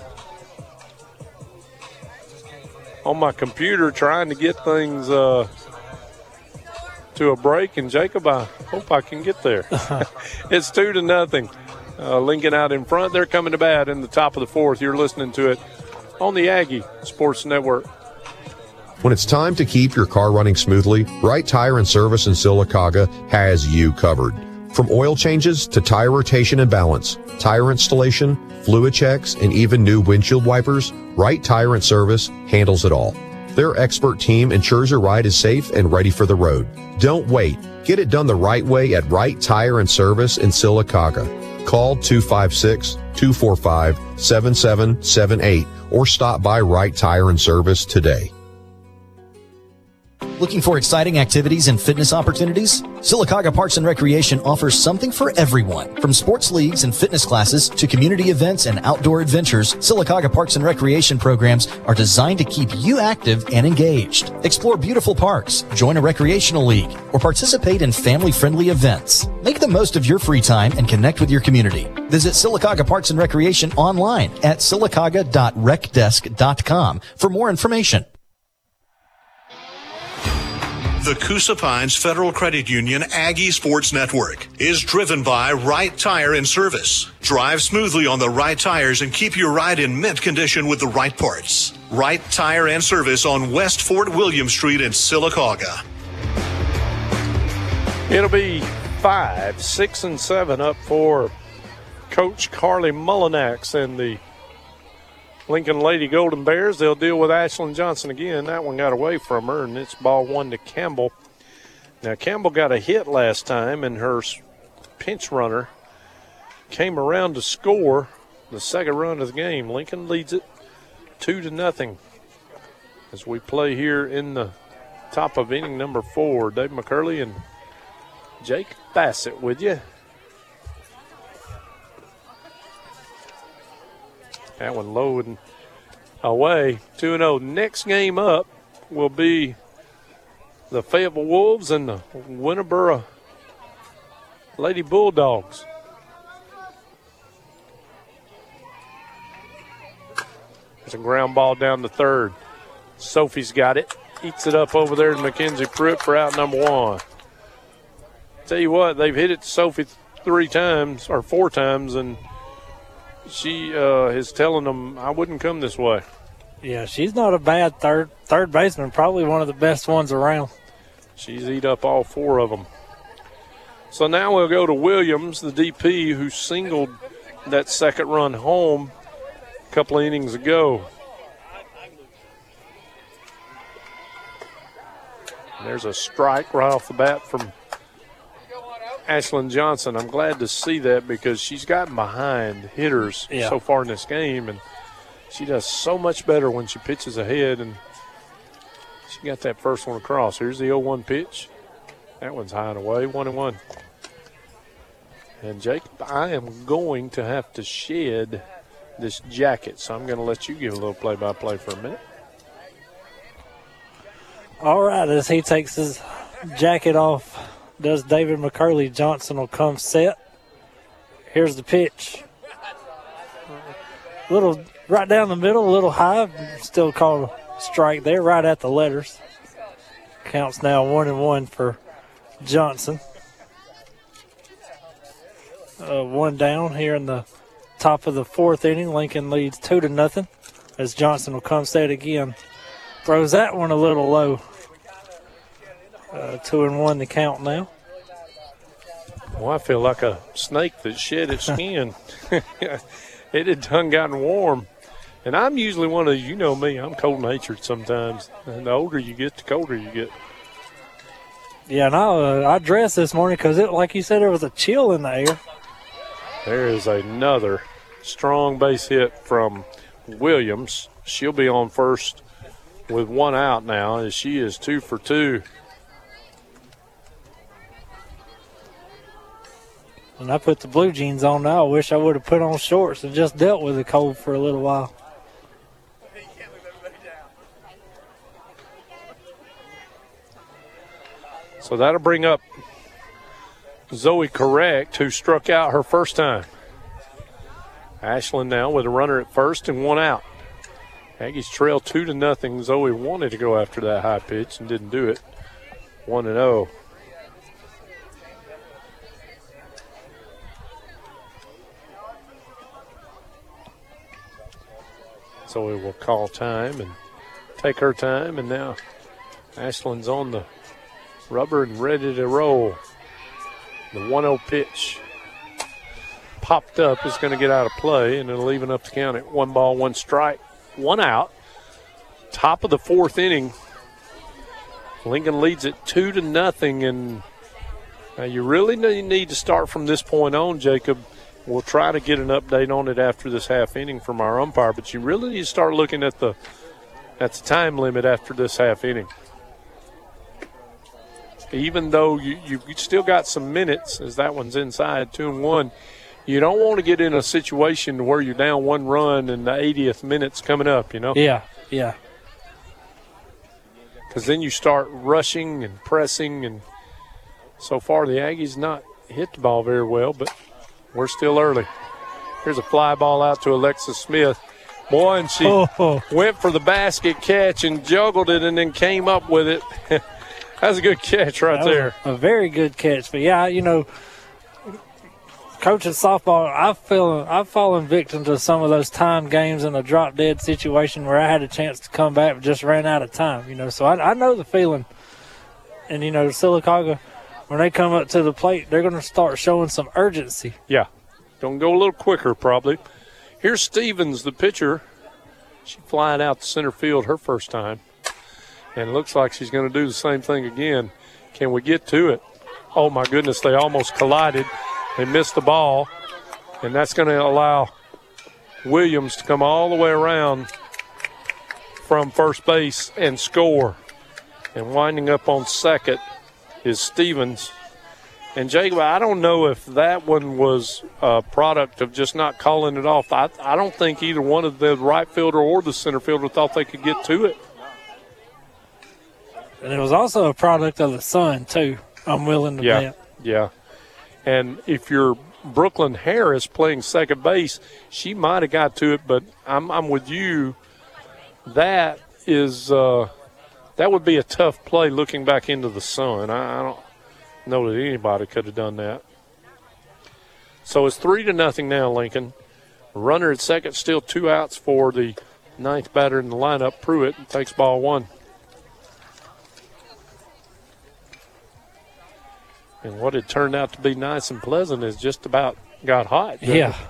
S3: on my computer trying to get things uh, to a break. And Jacob, I hope I can get there. It's two to nothing. Uh, Lincoln out in front. They're coming to bat in the top of the fourth. You're listening to it on the Aggie Sports Network.
S21: When it's time to keep your car running smoothly, Wright Tire and Service in Sylacauga has you covered. From oil changes to tire rotation and balance, tire installation, fluid checks, and even new windshield wipers, Wright Tire and Service handles it all. Their expert team ensures your ride is safe and ready for the road. Don't wait. Get it done the right way at Wright Tire and Service in Sylacauga. Call two five six, two four five, seven seven seven eight or stop by Wright Tire and Service today.
S22: Looking for exciting activities and fitness opportunities? Sylacauga Parks and Recreation offers something for everyone. From sports leagues and fitness classes to community events and outdoor adventures, Sylacauga Parks and Recreation programs are designed to keep you active and engaged. Explore beautiful parks, join a recreational league, or participate in family-friendly events. Make the most of your free time and connect with your community. Visit Sylacauga Parks and Recreation online at sylacauga dot rec desk dot com for more information.
S2: The Coosa Pines Federal Credit Union Aggie Sports Network is driven by Wright Tire and Service. Drive smoothly on the right tires and keep your ride in mint condition with the right parts. Wright Tire and Service on West Fort William Street in Sylacauga.
S3: It'll be five, six, and seven up for Coach Carly Mullinax and the Lincoln Lady Golden Bears. They'll deal with Ashlyn Johnson again. That one got away from her, and it's ball one to Campbell. Now, Campbell got a hit last time, and her pinch runner came around to score the second run of the game. Lincoln leads it two to nothing as we play here in the top of inning number four. Dave McCurley and Jake Bassett with you. That one low and away, two and oh. Next game up will be the Fayetteville Wolves and the Winterboro Lady Bulldogs. There's a ground ball down the third. Sophie's got it. Eats it up over there to Mackenzie Pruitt for out number one. Tell you what, they've hit it to Sophie three times or four times, and she uh, is telling them, I wouldn't come this way.
S4: Yeah, she's not a bad third third baseman, probably one of the best ones around.
S3: She's eat up all four of them. So now we'll go to Williams, the D P, who singled that second run home a couple of innings ago. And there's a strike right off the bat from Ashlyn Johnson. I'm glad to see that because she's gotten behind hitters
S4: yeah.
S3: so far in this game, and she does so much better when she pitches ahead, and she got that first one across. Here's the oh one pitch. That one's high and away, one and one. And Jake, I am going to have to shed this jacket, so I'm going to let you give a little play-by-play for a minute.
S4: All right, as he takes his jacket off, does David McCurley. Johnson will come set. Here's the pitch. Little right down the middle, a little high. Still called a strike there, right at the letters. Counts now one and one for Johnson. Uh, one down here in the top of the fourth inning. Lincoln leads two to nothing as Johnson will come set again throws that one a little low. Uh, two and one to count now.
S3: Well, I feel like a snake that shed its skin. It had done gotten warm. And I'm usually one of, you know me, I'm cold-natured sometimes. And the older you get, the colder you get.
S4: Yeah, and I, uh, I dressed this morning because, it, like you said, there was a chill in the air.
S3: There is another strong base hit from Williams. She'll be on first with one out now as she is two for two.
S4: And I put the blue jeans on now. I wish I would have put on shorts and just dealt with the cold for a little while.
S3: So that'll bring up Zoe Correct, who struck out her first time. Ashland now with a runner at first and one out. Aggies trail two to nothing. Zoe wanted to go after that high pitch and didn't do it. One and oh. Zoe will call time and take her time, and now Ashland's on the rubber and ready to roll. The one oh pitch popped up is going to get out of play, and it'll even up the count at one ball, one strike, one out. Top of the fourth inning. Lincoln leads it two to nothing, and uh, you really need to start from this point on, Jacob. We'll try to get an update on it after this half inning from our umpire, but you really need to start looking at the at the time limit after this half inning. Even though you, you've still got some minutes, as that one's inside, two and one, you don't want to get in a situation where you're down one run and the eightieth minute's coming up, you know?
S4: Yeah, yeah.
S3: Because then you start rushing and pressing, and so far the Aggies not hit the ball very well, but we're still early. Here's a fly ball out to Alexis Smith. Boy, and she oh. went for the basket catch and juggled it and then came up with it. That's a good catch right
S4: that
S3: there.
S4: A, a very good catch. But, yeah, you know, coaching softball, I've, feel, I've fallen victim to some of those time games in a drop-dead situation where I had a chance to come back but just ran out of time, you know. So I, I know the feeling. And, you know, Sylacauga, when they come up to the plate, they're going to start showing some urgency.
S3: Yeah. Going to go a little quicker probably. Here's Stevens, the pitcher. She flying out to center field her first time. And it looks like she's going to do the same thing again. Can we get to it? Oh, my goodness, they almost collided. They missed the ball. And that's going to allow Williams to come all the way around from first base and score. And winding up on second is Stevens. And, Jacob, I don't know if that one was a product of just not calling it off. I, I don't think either one of the right fielder or the center fielder thought they could get to it.
S4: And it was also a product of the sun, too, I'm willing to
S3: yeah,
S4: bet.
S3: Yeah. And if you're Brooklyn Harris playing second base, she might have got to it, but I'm, I'm with you. That is uh, that would be a tough play looking back into the sun. I, I don't know that anybody could have done that. So it's three to nothing now, Lincoln. Runner at second, still two outs for the ninth batter in the lineup. Pruitt takes ball one. And what had turned out to be nice and pleasant is just about got hot.
S4: Yeah.
S3: It?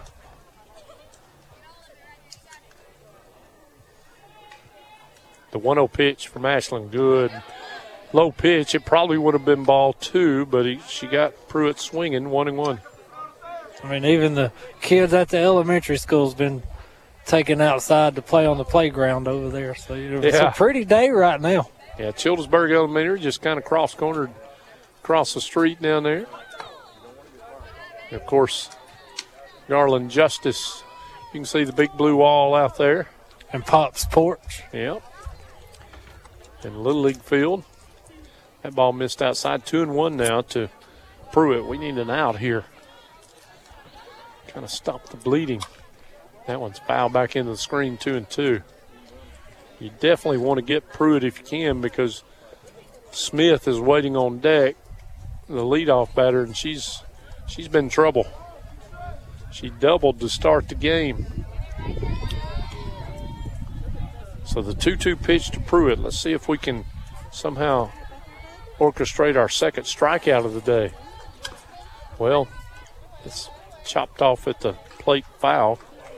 S3: The one oh pitch from Ashland, good. Low pitch, it probably would have been ball two, but he, she got Pruitt swinging, one and one.
S4: I mean, even the kids at the elementary school's been taken outside to play on the playground over there. So it's
S3: yeah.
S4: a pretty day right now.
S3: Yeah, Childersburg Elementary just kind of cross-cornered across the street down there. And of course, Garland Justice, you can see the big blue wall out there.
S4: And Pop's porch.
S3: Yep. And Little League field. That ball missed outside, two and one now to Pruitt. We need an out here. Kind of stop the bleeding. That one's fouled back into the screen, two and two. You definitely want to get Pruitt if you can because Smith is waiting on deck, the leadoff batter, and she's she's been in trouble. She doubled to start the game. So the two two pitch to Pruitt. Let's see if we can somehow orchestrate our second strikeout of the day. Well, it's chopped off at the plate foul.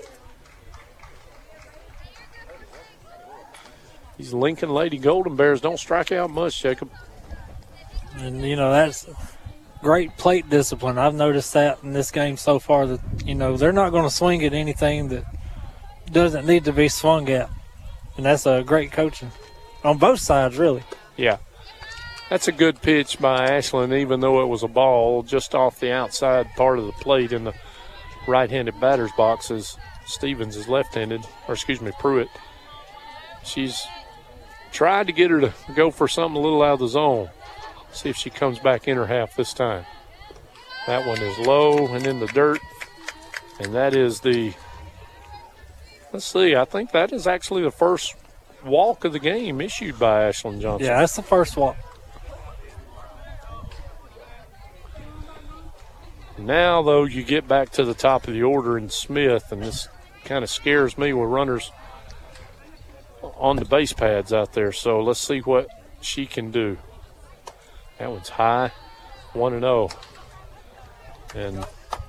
S3: These Lincoln Lady Golden Bears don't strike out much, Jacob.
S4: And, you know, that's great plate discipline. I've noticed that in this game so far that, you know, they're not going to swing at anything that doesn't need to be swung at. And that's a great coaching on both sides, really.
S3: Yeah. That's a good pitch by Ashland, even though it was a ball just off the outside part of the plate in the right-handed batter's box, as Stevens is left-handed, or excuse me, Pruitt. She's tried to get her to go for something a little out of the zone. See if she comes back in her half this time. That one is low and in the dirt. And that is the, let's see, I think that is actually the first walk of the game issued by Ashland Johnson.
S4: Yeah, that's the first walk.
S3: Now, though, you get back to the top of the order in Smith, and this kind of scares me with runners on the base pads out there. So let's see what she can do. That one's high, one and oh. And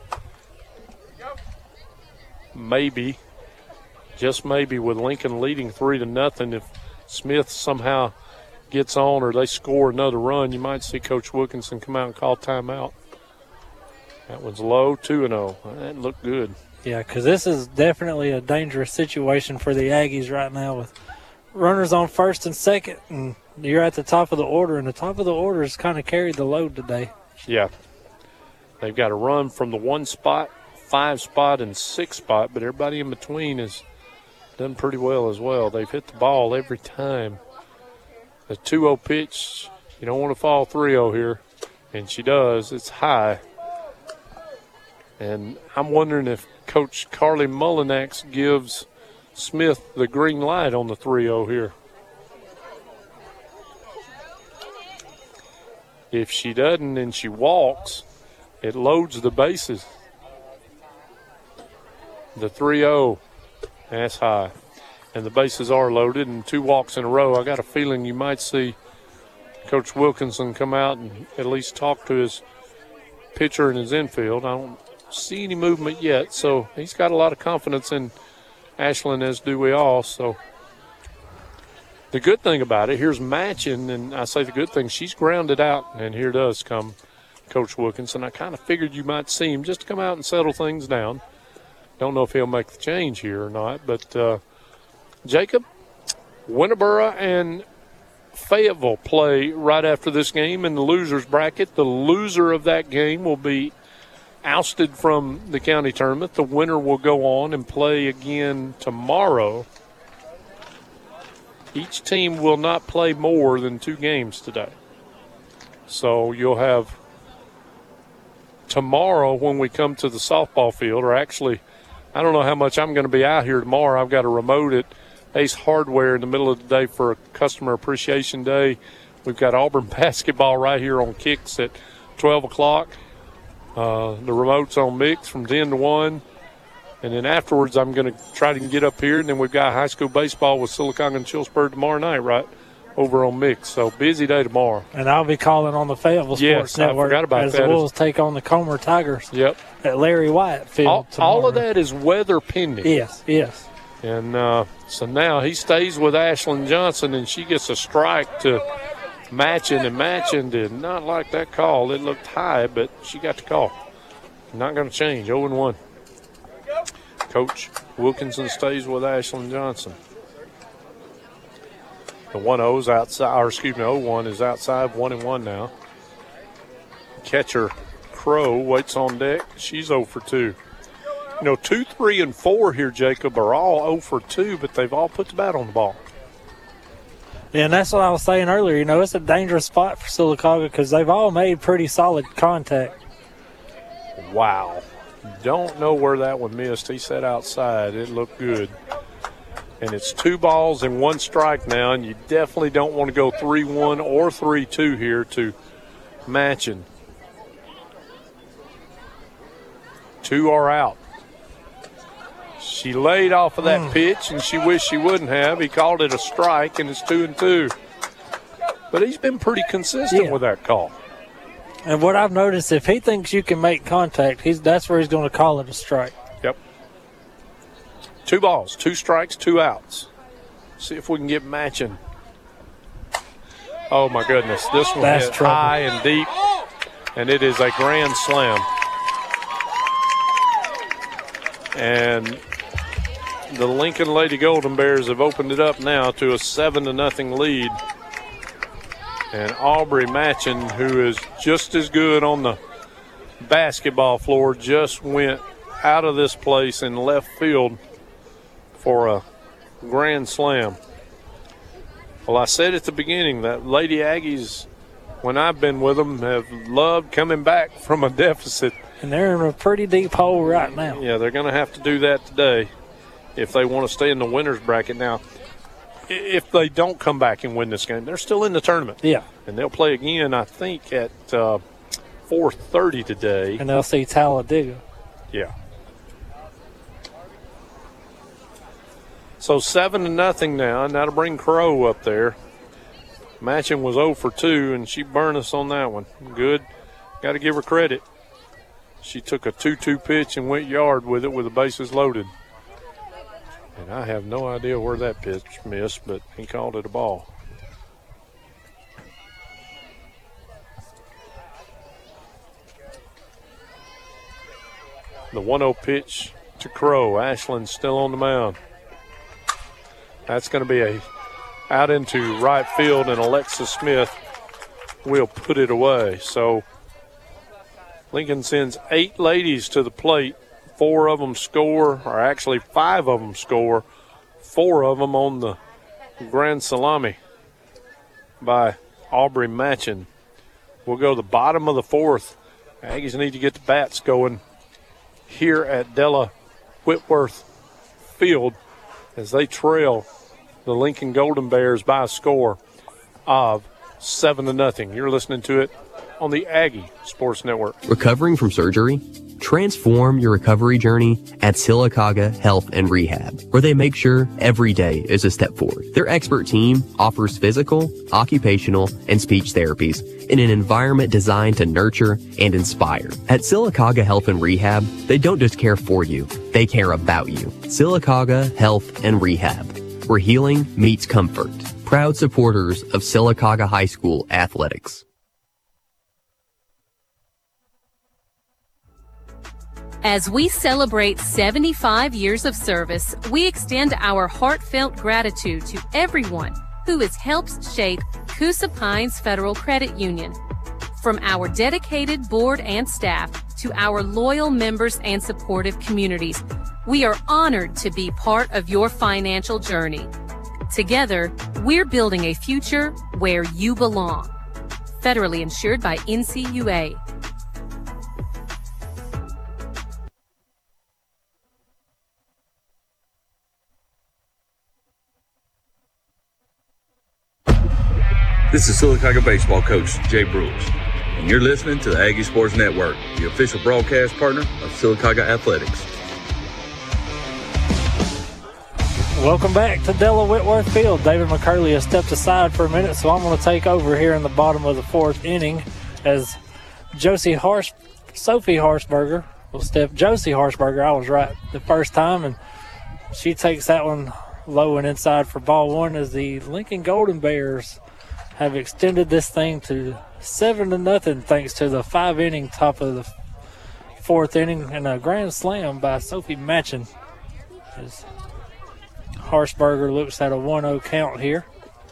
S3: maybe, just maybe, with Lincoln leading three to nothing, if Smith somehow gets on or they score another run, you might see Coach Wilkinson come out and call timeout. That one's low, two and oh. That looked good.
S4: Yeah, because this is definitely a dangerous situation for the Aggies right now with runners on first and second, and you're at the top of the order, and the top of the order has kind of carried the load today.
S3: Yeah. They've got to run from the one spot, five spot, and six spot, but everybody in between has done pretty well as well. They've hit the ball every time. The two oh pitch, you don't want to fall three oh here, and she does. It's high. And I'm wondering if Coach Carly Mullinax gives Smith the green light on the three oh here. If she doesn't and she walks, it loads the bases. The three oh, that's high. And the bases are loaded, and two walks in a row. I got a feeling you might see Coach Wilkinson come out and at least talk to his pitcher in his infield. I don't see any movement yet, so he's got a lot of confidence in Ashland, as do we all. So the good thing about it, here's matching, and I say the good thing, she's grounded out, and here does come Coach Wilkinson. I kind of figured you might see him just to come out and settle things down. Don't know if he'll make the change here or not, but uh, Jacob, Winterboro and Fayetteville play right after this game in the loser's bracket. The loser of that game will be ousted from the county tournament. The winner will go on and play again tomorrow. Each team will not play more than two games today. So you'll have tomorrow when we come to the softball field, or actually, I don't know how much I'm going to be out here tomorrow. I've got a remote at Ace Hardware in the middle of the day for a customer appreciation day. We've got Auburn basketball right here on Kicks at twelve o'clock. Uh, the remote's on Mix from ten to one. And then afterwards, I'm going to try to get up here. And then we've got high school baseball with Sylacauga and Chillsburg tomorrow night, right, over on Mix. So busy day tomorrow.
S4: And I'll be calling on the Fayetteville
S3: yes,
S4: Sports Network
S3: I forgot about
S4: as
S3: that.
S4: the Wolves take on the Comer Tigers
S3: yep.
S4: at Larry Wyatt Field
S3: all,
S4: tomorrow.
S3: all of that is weather pending.
S4: Yes, yes.
S3: And uh, so now he stays with Ashland Johnson, and she gets a strike to Matching, and Matching did not like that call. It looked high, but she got the call. Not going to change, oh and one. Coach Wilkinson stays with Ashland Johnson. The one oh is outside, or excuse me, oh one is outside, one and one now. Catcher Crow waits on deck. She's oh for two. You know, two, three, and four here, Jacob, are all oh for two, but they've all put the bat on the ball.
S4: Yeah, and that's what I was saying earlier. You know, it's a dangerous spot for Sylacauga because they've all made pretty solid contact.
S3: Wow. Don't know where that one missed. He sat outside. It looked good. And it's two balls and one strike now, and you definitely don't want to go three one or three two here to Matching. Two are out. She laid off of that
S4: Mm.
S3: pitch, and she wished she wouldn't have. He called it a strike, and it's two and two. But he's been pretty consistent
S4: Yeah.
S3: with that call.
S4: And what I've noticed, if he thinks you can make contact, he's that's where he's going to call it a strike.
S3: Yep. Two balls, two strikes, two outs. See if we can get matching. Oh, my goodness. This one
S4: That's
S3: hit
S4: trouble.
S3: high and deep, and it is a grand slam. And the Lincoln Lady Golden Bears have opened it up now to a seven to nothing lead. And Aubrey Matchin, who is just as good on the basketball floor, just went out of this place in left field for a grand slam. Well, I said at the beginning that Lady Aggies, when I've been with them, have loved coming back from a deficit.
S4: And they're in a pretty deep hole right now.
S3: Yeah, they're going to have to do that today if they want to stay in the winner's bracket. Now, i- if they don't come back and win this game, they're still in the tournament.
S4: Yeah.
S3: And they'll play again, I think, at uh, four thirty today.
S4: And they'll see Talladega.
S3: Yeah. So seven to nothing now. Now to bring Crow up there. Matching was oh for two, and she burned us on that one. Good. Got to give her credit. She took a two two pitch and went yard with it with the bases loaded. And I have no idea where that pitch missed, but he called it a ball. The one oh pitch to Crow. Ashland's still on the mound. That's going to be a out into right field, and Alexa Smith will put it away. So Lincoln sends eight ladies to the plate. Four of them score, or actually five of them score. Four of them on the grand salami by Aubrey Matchin. We'll go to the bottom of the fourth. Aggies need to get the bats going here at Della Whitworth Field as they trail the Lincoln Golden Bears by a score of seven to nothing. You're listening to it on the Aggie Sports Network.
S19: Recovering from surgery? Transform your recovery journey at Sylacauga Health and Rehab, where they make sure every day is a step forward. Their expert team offers physical, occupational, and speech therapies in an environment designed to nurture and inspire. At Sylacauga Health and Rehab, they don't just care for you, they care about you. Sylacauga Health and Rehab, where healing meets comfort. Proud supporters of Sylacauga High School athletics.
S1: As we celebrate seventy-five years of service, we extend our heartfelt gratitude to everyone who has helped shape Coosa Pines Federal Credit Union. From our dedicated board and staff to our loyal members and supportive communities, we are honored to be part of your financial journey. Together, we're building a future where you belong. Federally insured by N C U A.
S6: This is Sylacauga baseball coach Jay Brules, and you're listening to the Aggie Sports Network, the official broadcast partner of Sylacauga Athletics.
S4: Welcome back to Della Whitworth Field. David McCurley has stepped aside for a minute, so I'm going to take over here in the bottom of the fourth inning as Josie Harsh, Sophie Harshberger will step. Josie Harshberger, I was right the first time, and she takes that one low and inside for ball one as the Lincoln Golden Bears have extended this thing to seven to nothing thanks to the five inning top of the fourth inning and a grand slam by Sophie Matchin. As Harshberger looks at a one oh count here.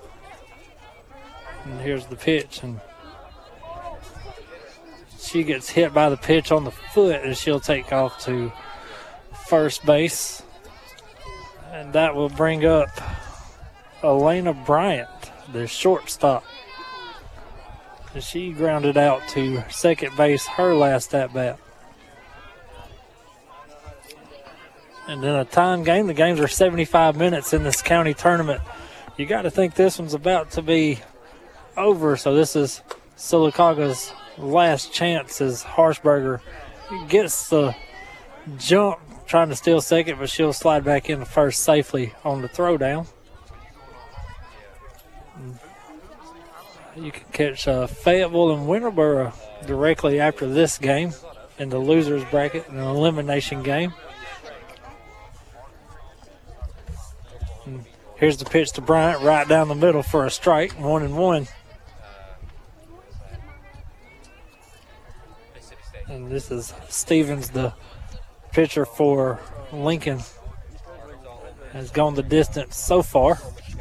S4: And here's the pitch, and she gets hit by the pitch on the foot, and she'll take off to first base. And that will bring up Elena Bryant, the shortstop. And she grounded out to second base her last at bat. And then a time game. The games are seventy-five minutes in this county tournament. You got to think this one's about to be over. So this is Sylacauga's last chance as Harshberger gets the jump trying to steal second, but she'll slide back into first safely on the throwdown. You can catch uh, Fayetteville and Winterboro directly after this game in the losers bracket, an elimination game. And here's the pitch to Bryant right down the middle for a strike, one and one. And this is Stevens, the pitcher for Lincoln, has gone the distance so far.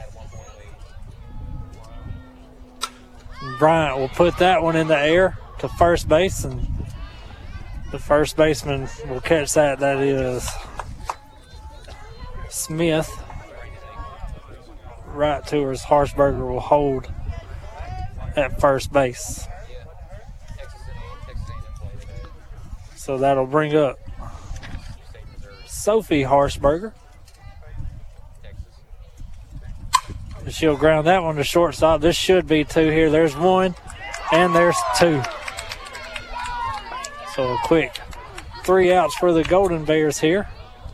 S4: Bryant will put that one in the air to first base, and the first baseman will catch that. That is Smith. Right to her, Harshberger will hold at first base. So that'll bring up Sophie Harshberger. She'll ground that one to shortstop. This should be two here. There's one, and there's two. So a quick three outs for the Golden Bears here.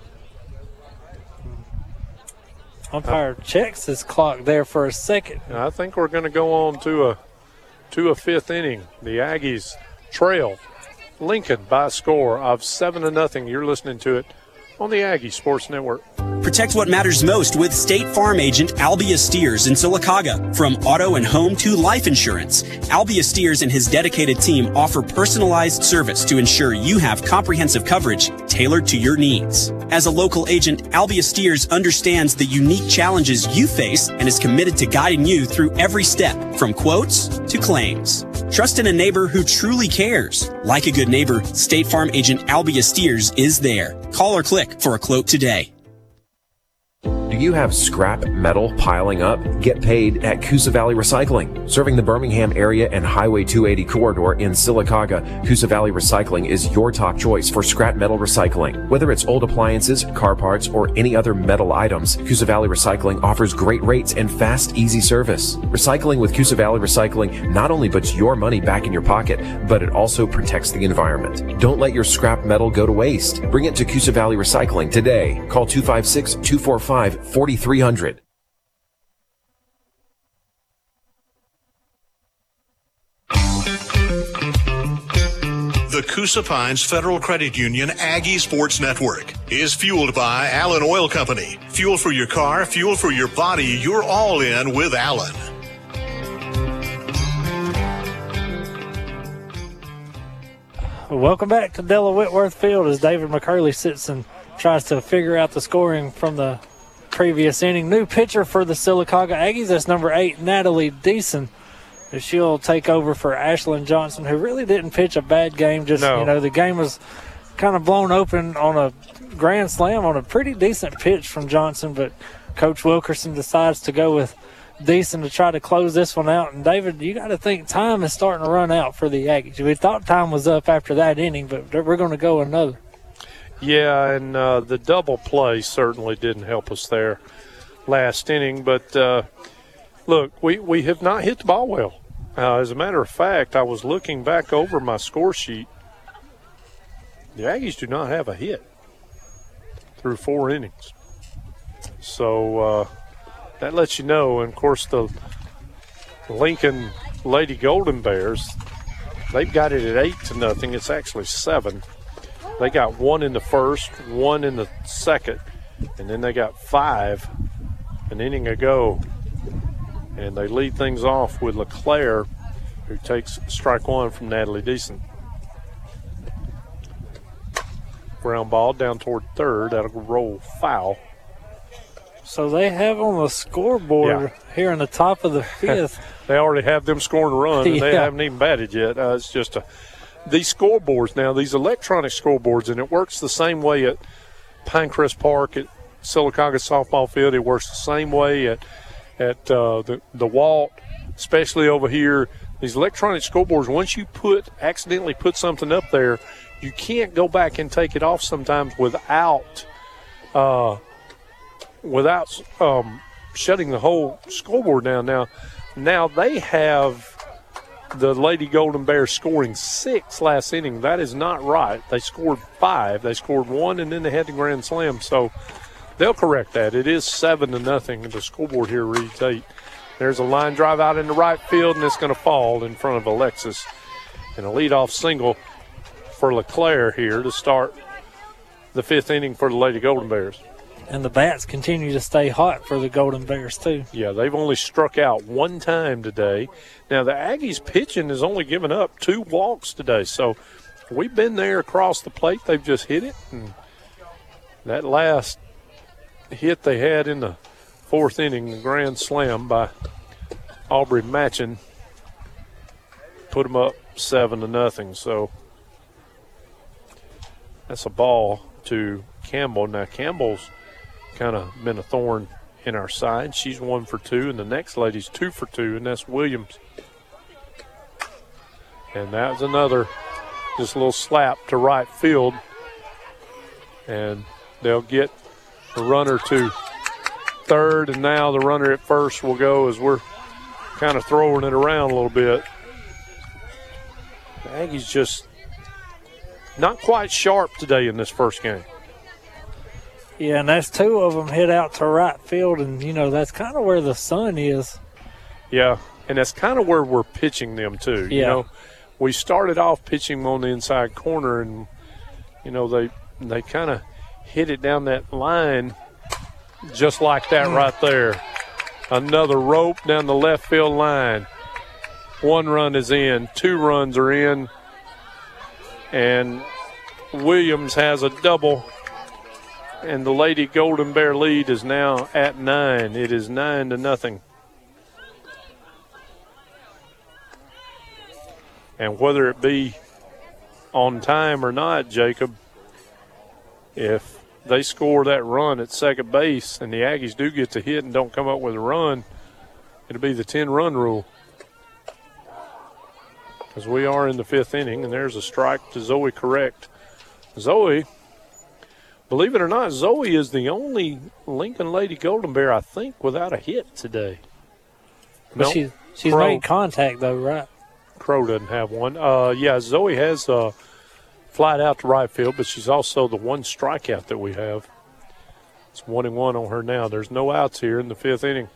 S4: Umpire checks his clock there for a second.
S3: I think we're going to go on to a to a fifth inning. The Aggies trail Lincoln by a score of seven to nothing. You're listening to it on the Aggie Sports Network.
S5: Protect what matters most with State Farm agent Albia Steers in Sylacauga. From auto and home to life insurance, Albia Steers and his dedicated team offer personalized service to ensure you have comprehensive coverage tailored to your needs. As a local agent, Albia Steers understands the unique challenges you face and is committed to guiding you through every step, from quotes to claims. Trust in a neighbor who truly cares. Like a good neighbor, State Farm agent Albia Steers is there. Call or click for a quote today.
S11: Do you have scrap metal piling up? Get paid at Coosa Valley Recycling. Serving the Birmingham area and Highway two eighty corridor in Sylacauga, Coosa Valley Recycling is your top choice for scrap metal recycling. Whether it's old appliances, car parts, or any other metal items, Coosa Valley Recycling offers great rates and fast, easy service. Recycling with Coosa Valley Recycling not only puts your money back in your pocket, but it also protects the environment. Don't let your scrap metal go to waste. Bring it to Coosa Valley Recycling today. Call two five six, two four five, four three zero zero.
S2: The Coosa Pines Federal Credit Union Aggie Sports Network is fueled by Allen Oil Company. Fuel for your car, fuel for your body. You're all in with Allen.
S4: Welcome back to Della Whitworth Field as David McCurley sits and tries to figure out the scoring from the previous inning. New pitcher for the Sylacauga Aggies, that's number eight, Natalie Deason. She'll take over for Ashlyn Johnson, who really didn't pitch a bad game. Just, no. you know, the game was kind of blown open on a grand slam on a pretty decent pitch from Johnson, but Coach Wilkerson decides to go with Deason to try to close this one out. And, David, you got to think time is starting to run out for the Aggies. We thought time was up after that inning, but we're going to go another.
S3: Yeah, and uh, the double play certainly didn't help us there last inning. But, uh, look, we, we have not hit the ball well. Uh, as a matter of fact, I was looking back over my score sheet. The Aggies do not have a hit through four innings. So uh, that lets you know. And, of course, the Lincoln Lady Golden Bears, they've got it at eight to nothing. It's actually seven. They got one in the first, one in the second, and then they got five an inning ago. And they lead things off with LeClaire, who takes strike one from Natalie Deason. Ground ball down toward third. That'll roll foul.
S4: So they have on the scoreboard yeah. here in the top of the fifth.
S3: They already have them scoring a run, and yeah. they haven't even batted yet. Uh, it's just a these scoreboards now, these electronic scoreboards, and it works the same way at Pinecrest Park, at Sylacauga softball field. It works the same way at at uh, the the Walt, especially over here. These electronic scoreboards, once you put accidentally put something up there, you can't go back and take it off sometimes without uh, without um, shutting the whole scoreboard down. Now, now they have the Lady Golden Bears scoring six last inning. That is not right. They scored five. They scored one, and then they had the grand slam. So they'll correct that. It is seven to nothing. The scoreboard here reads eight. There's a line drive out into right field, and it's going to fall in front of Alexis. And a leadoff single for LeClaire here to start the fifth inning for the Lady Golden Bears.
S4: And the bats continue to stay hot for the Golden Bears, too.
S3: Yeah, they've only struck out one time today. Now, the Aggies pitching has only given up two walks today. So we've been there across the plate. They've just hit it. And that last hit they had in the fourth inning, the grand slam by Aubrey Matchin, put them up seven to nothing. So that's a ball to Campbell. Now, Campbell's kind of been a thorn in our side. She's one for two, and the next lady's two for two, and that's Williams. And that was another just a little slap to right field. And they'll get the runner to third, and now the runner at first will go as we're kind of throwing it around a little bit. The Aggies just not quite sharp today in this first game.
S4: Yeah, and that's two of them hit out to right field, and, you know, that's kind of where the sun is.
S3: Yeah, and that's kind of where we're pitching them, too.
S4: Yeah.
S3: You know, we started off pitching them on the inside corner, and, you know, they they kind of hit it down that line just like that right there. Another rope down the left field line. One run is in. Two runs are in. And Williams has a double. And the Lady Golden Bear lead is now at nine. It is nine to nothing. And whether it be on time or not, Jacob, if they score that run at second base and the Aggies do get to hit and don't come up with a run, it'll be the ten-run rule. Because we are in the fifth inning, and there's a strike to Zoe Correct. Zoe, believe it or not, Zoe is the only Lincoln Lady Golden Bear, I think, without a hit today.
S4: But
S3: Nope.
S4: she's, she's
S3: Crow.
S4: made contact, though, right?
S3: Crow doesn't have one. Uh, yeah, Zoe has uh, flied out to right field, but she's also the one strikeout that we have. It's one and one on her now. There's no outs here in the fifth inning.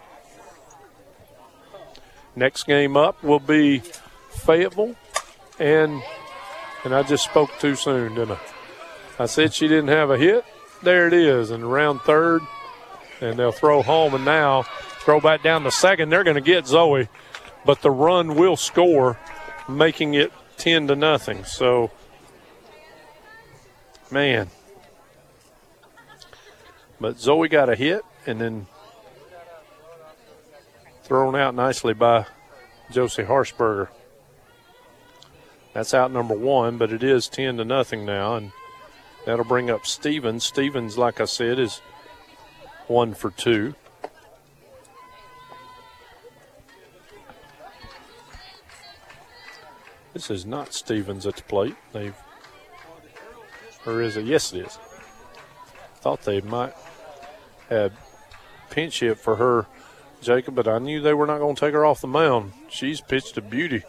S3: Next game up will be Fayetteville, and and I just spoke too soon, didn't I? I said she didn't have a hit. There it is, and around third, and they'll throw home, and now throw back down to second. They're going to get Zoe, but the run will score, making it ten to nothing. So, man. But Zoe got a hit, and then thrown out nicely by Josie Harshberger. That's out number one, but it is ten to nothing now, and that'll bring up Stevens. Stevens, like I said, is one for two. This is not Stevens at the plate. They've, or is it? Yes, it is. Thought they might have pinch hit for her, Jacob, but I knew they were not going to take her off the mound. She's pitched a beauty.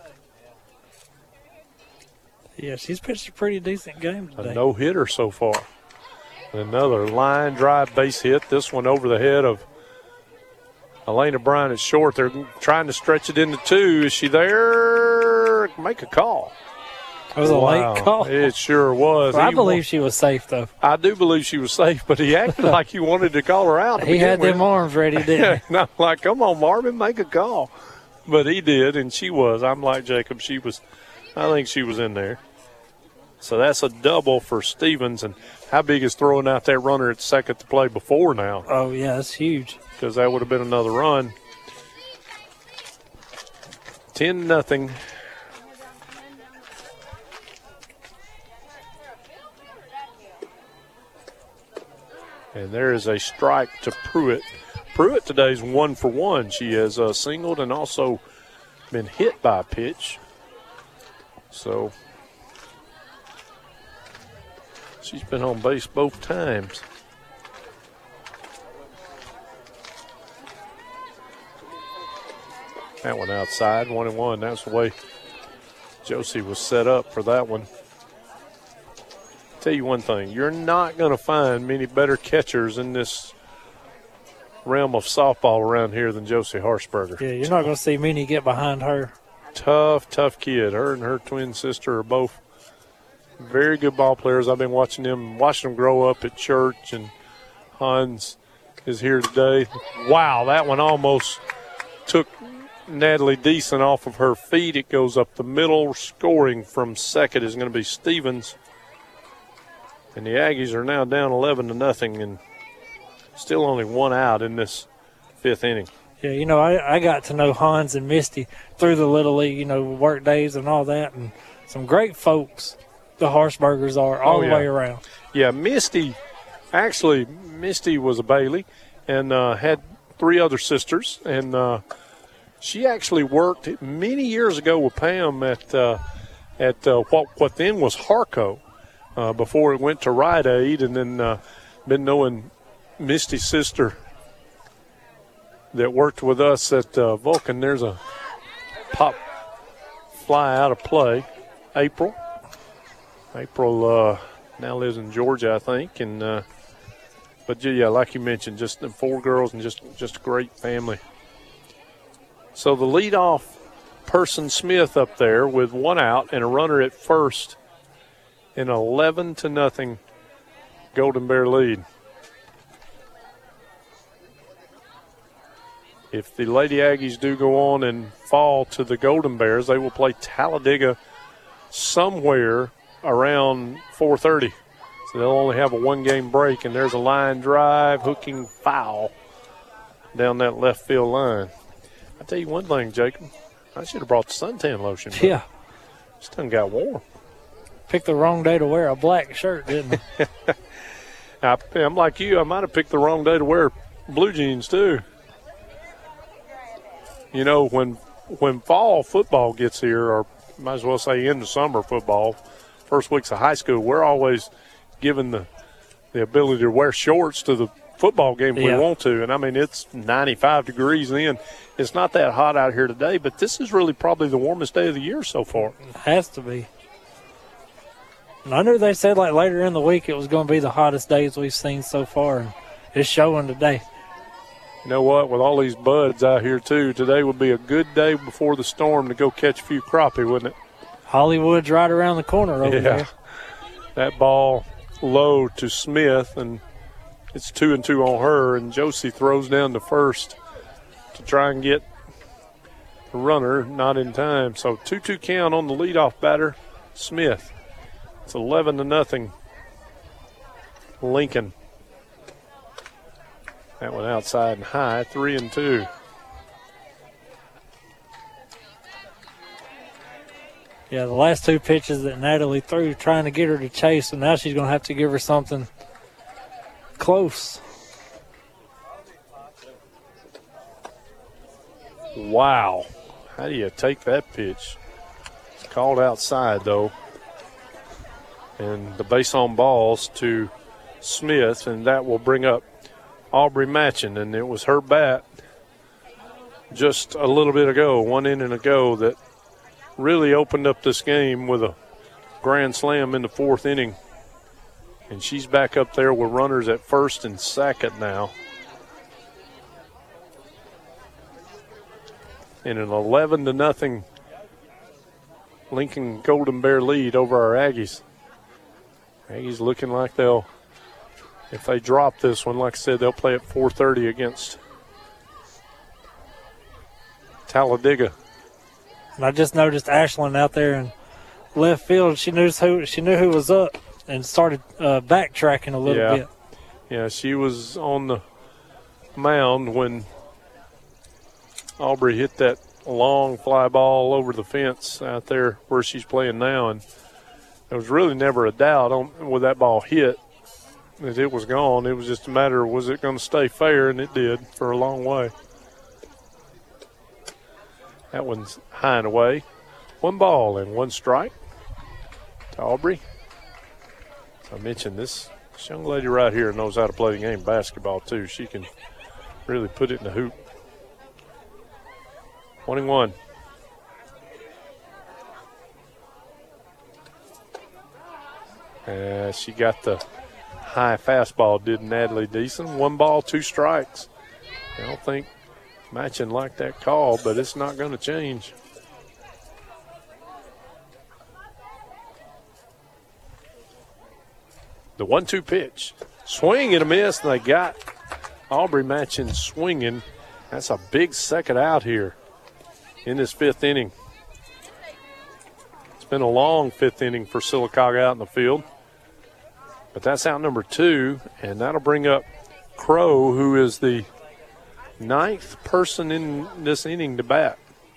S4: Yeah, she's pitched a pretty decent game today.
S3: A no-hitter so far. Another line drive base hit. This one over the head of Elena Bryan at short. They're trying to stretch it into two. Is she there? Make a call.
S4: It was a
S3: Wow.
S4: late call.
S3: It sure was.
S4: Well, I
S3: He
S4: believe
S3: wa-
S4: she was safe, though.
S3: I do believe she was safe, but he acted like he wanted to call her out. to
S4: He
S3: begin
S4: had
S3: with.
S4: them arms ready, didn't
S3: Yeah,
S4: he?
S3: and I'm like, come on, Marvin, make a call. But he did, and she was. I'm like Jacob. She was, I think she was in there. So that's a double for Stevens. And how big is throwing out that runner at second to play before now?
S4: Oh, yeah, that's huge.
S3: Because that would have been another run. ten nothing. And there is a strike to Pruitt. Pruitt today's one for one. She has uh, singled and also been hit by a pitch. So she's been on base both times. That one outside, one and one. That's the way Josie was set up for that one. Tell you one thing, you're not going to find many better catchers in this realm of softball around here than Josie Harshberger.
S4: Yeah, you're not going to see many get behind her.
S3: Tough, tough kid. Her and her twin sister are both very good ball players. I've been watching them, watching them grow up at church, and Hans is here today. Wow, that one almost took Natalie Deason off of her feet. It goes up the middle. Scoring from second is going to be Stevens. And the Aggies are now down eleven to nothing, and still only one out in this fifth inning.
S4: Yeah, you know, I, I got to know Hans and Misty through the Little League, you know, work days and all that, and some great folks the Harshbergers are all
S3: Oh,
S4: the
S3: yeah.
S4: way around.
S3: Yeah, Misty, actually, Misty was a Bailey and uh, had three other sisters, and uh, she actually worked many years ago with Pam at uh, at uh, what what then was Harco uh, before it went to Rite Aid, and then uh, been knowing Misty's sister that worked with us at uh, Vulcan. There's a pop fly out of play. April. April uh, now lives in Georgia, I think, and uh, but yeah, like you mentioned, just the four girls and just just a great family. So the leadoff person Smith up there with one out and a runner at first, in eleven to nothing Golden Bear lead. If the Lady Aggies do go on and fall to the Golden Bears, they will play Talladega somewhere around four thirty. So they'll only have a one-game break, and there's a line drive, hooking foul down that left field line. I'll tell you one thing, Jacob. I should have brought the suntan lotion. but
S4: Yeah.
S3: This thing got warm.
S4: Picked the wrong day to wear a black shirt, didn't I?
S3: I, I'm like you. I might have picked the wrong day to wear blue jeans, too. You know, when when fall football gets here, or might as well say into summer football, first weeks of high school, we're always given the the ability to wear shorts to the football game if
S4: Yeah.
S3: we want to. And, I mean, it's ninety-five degrees then. It's not that hot out here today, but this is really probably the warmest day of the year so far.
S4: It has to be. And I knew they said like later in the week it was going to be the hottest days we've seen so far, and it's showing today.
S3: You know what? With all these buds out here, too, today would be a good day before the storm to go catch a few crappie, wouldn't it?
S4: Hollywood's right around the corner over
S3: yeah.
S4: there.
S3: That ball low to Smith, and it's two and two on her, and Josie throws down to first to try and get the runner, not in time. So two two count on the leadoff batter, Smith. It's eleven to nothing. Lincoln. That one outside and high, three and two.
S4: Yeah, the last two pitches that Natalie threw trying to get her to chase, so now she's going to have to give her something close.
S3: Wow. How do you take that pitch? It's called outside, though. And the base on balls to Smith, and that will bring up Aubrey Matchin. And it was her bat just a little bit ago, one inning ago, that really opened up this game with a grand slam in the fourth inning. And she's back up there with runners at first and second now. In an eleven to nothing Lincoln Golden Bear lead over our Aggies. Aggies looking like they'll, if they drop this one, like I said, they'll play at four thirty against Talladega.
S4: And I just noticed Ashlyn out there in left field. She knew who she knew who was up and started uh, backtracking a little
S3: yeah.
S4: bit.
S3: Yeah, she was on the mound when Aubrey hit that long fly ball over the fence out there where she's playing now, and there was really never a doubt on with that ball hit that it was gone. It was just a matter of was it going to stay fair, and it did for a long way. That one's high and away. One ball and one strike to Aubrey. So I mentioned this, this young lady right here knows how to play the game of basketball too. She can really put it in the hoop. twenty-one. Uh, she got the high fastball, did Natalie Deason. One ball, two strikes. I don't think Matching like that call, but it's not going to change. The one two pitch. Swing and a miss, and they got Aubrey Matching swinging. That's a big second out here in this fifth inning. It's been a long fifth inning for Sylacauga out in the field. But that's out number two, and that'll bring up Crow, who is the ninth person in this inning to bat.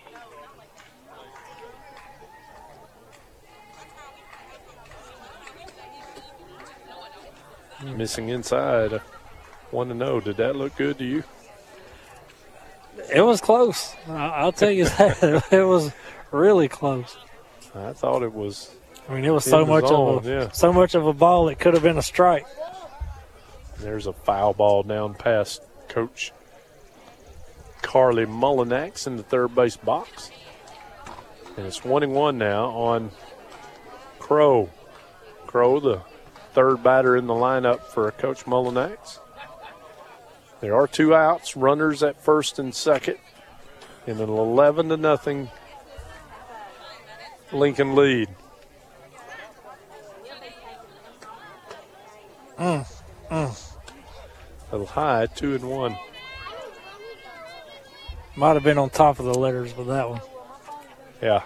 S3: Missing inside. One to know. Did that look good to you?
S4: It was close. I'll tell you that. It was really close.
S3: I thought it was.
S4: I mean, it was so much
S3: zone,
S4: of a
S3: yeah.
S4: so much of a ball it could have been a strike.
S3: There's a foul ball down past Coach Carly Mullinax in the third base box. And it's one and one now on Crow. Crow, the third batter in the lineup for Coach Mullinax. There are two outs, runners at first and second, in an eleven to nothing Lincoln lead.
S4: Mm, mm.
S3: A little high, two and one.
S4: Might have been on top of the letters with that one.
S3: Yeah.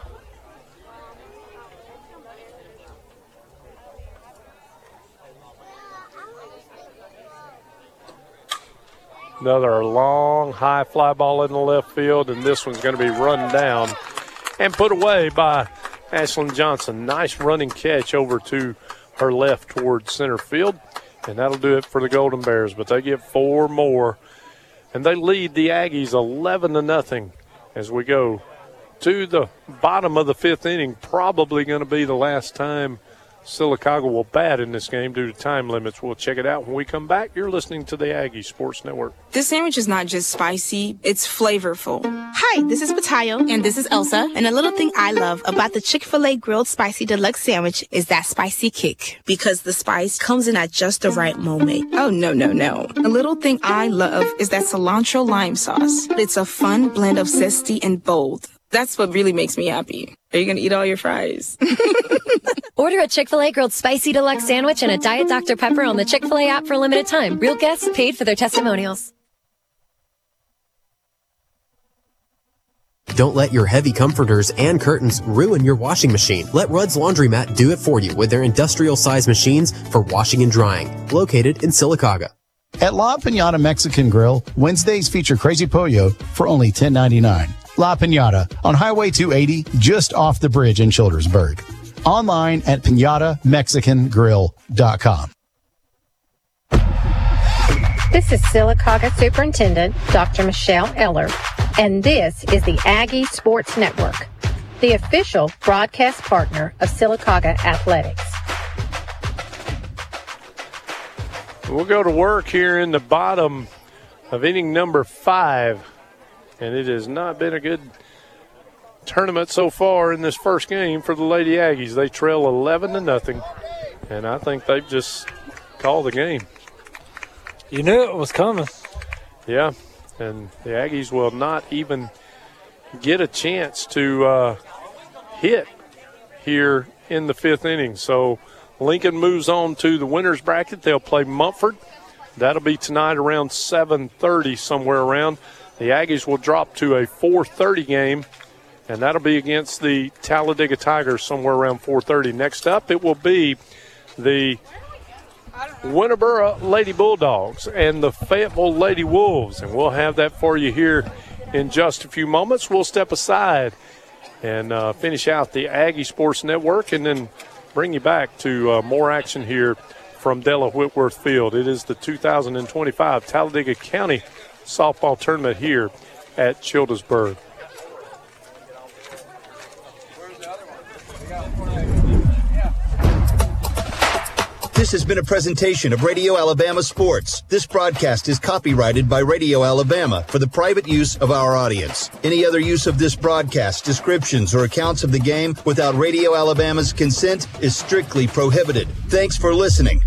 S3: Another long, high fly ball in the left field, and this one's going to be run down and put away by Ashlyn Johnson. Nice running catch over to her left towards center field, and that'll do it for the Golden Bears. But they get four more, and they lead the Aggies eleven to nothing as we go to the bottom of the fifth inning. Probably going to be the last time Sylacauga will bat in this game due to time limits. We'll check it out when we come back. You're listening to the Aggie Sports Network.
S7: This sandwich is not just spicy, it's flavorful. Hi, this is Patayo, and this is Elsa. And a little thing I love about the Chick-fil-A Grilled Spicy Deluxe Sandwich is that spicy kick, because the spice comes in at just the right moment. Oh, no, no, no. A little thing I love is that cilantro lime sauce. It's a fun blend of zesty and bold. That's what really makes me happy. Are you going to eat all your fries?
S9: Order a Chick-fil-A Grilled Spicy Deluxe Sandwich and a Diet Doctor Pepper on the Chick-fil-A app for a limited time. Real guests paid for their testimonials.
S19: Don't let your heavy comforters and curtains ruin your washing machine. Let Rudd's Laundromat do it for you with their industrial-sized machines for washing and drying, located in Sylacauga.
S8: At La Piñata Mexican Grill, Wednesdays feature Crazy Pollo for only ten ninety-nine. La Piñata on Highway two eighty, just off the bridge in Childersburg. Online at pinata mexican grill dot com.
S10: This is Sylacauga Superintendent Doctor Michelle Eller, and this is the Aggie Sports Network, the official broadcast partner of Sylacauga Athletics.
S3: We'll go to work here in the bottom of inning number five, and it has not been a good tournament so far in this first game for the Lady Aggies. They trail eleven to nothing, and I think they've just called the game.
S4: You knew it was coming.
S3: Yeah, and the Aggies will not even get a chance to uh, hit here in the fifth inning. So Lincoln moves on to the winner's bracket. They'll play Mumford. That'll be tonight around seven thirty, somewhere around. The Aggies will drop to a four thirty game, and that'll be against the Talladega Tigers somewhere around four thirty. Next up, it will be the Winterboro Lady Bulldogs and the Fayetteville Lady Wolves, and we'll have that for you here in just a few moments. We'll step aside and uh, finish out the Aggie Sports Network and then bring you back to uh, more action here from Della Whitworth Field. It is the two thousand twenty-five Talladega County Softball Tournament here at Childersburg.
S12: This has been a presentation of Radio Alabama Sports. This broadcast is copyrighted by Radio Alabama for the private use of our audience. Any other use of this broadcast, descriptions, or accounts of the game without Radio Alabama's consent is strictly prohibited. Thanks for listening.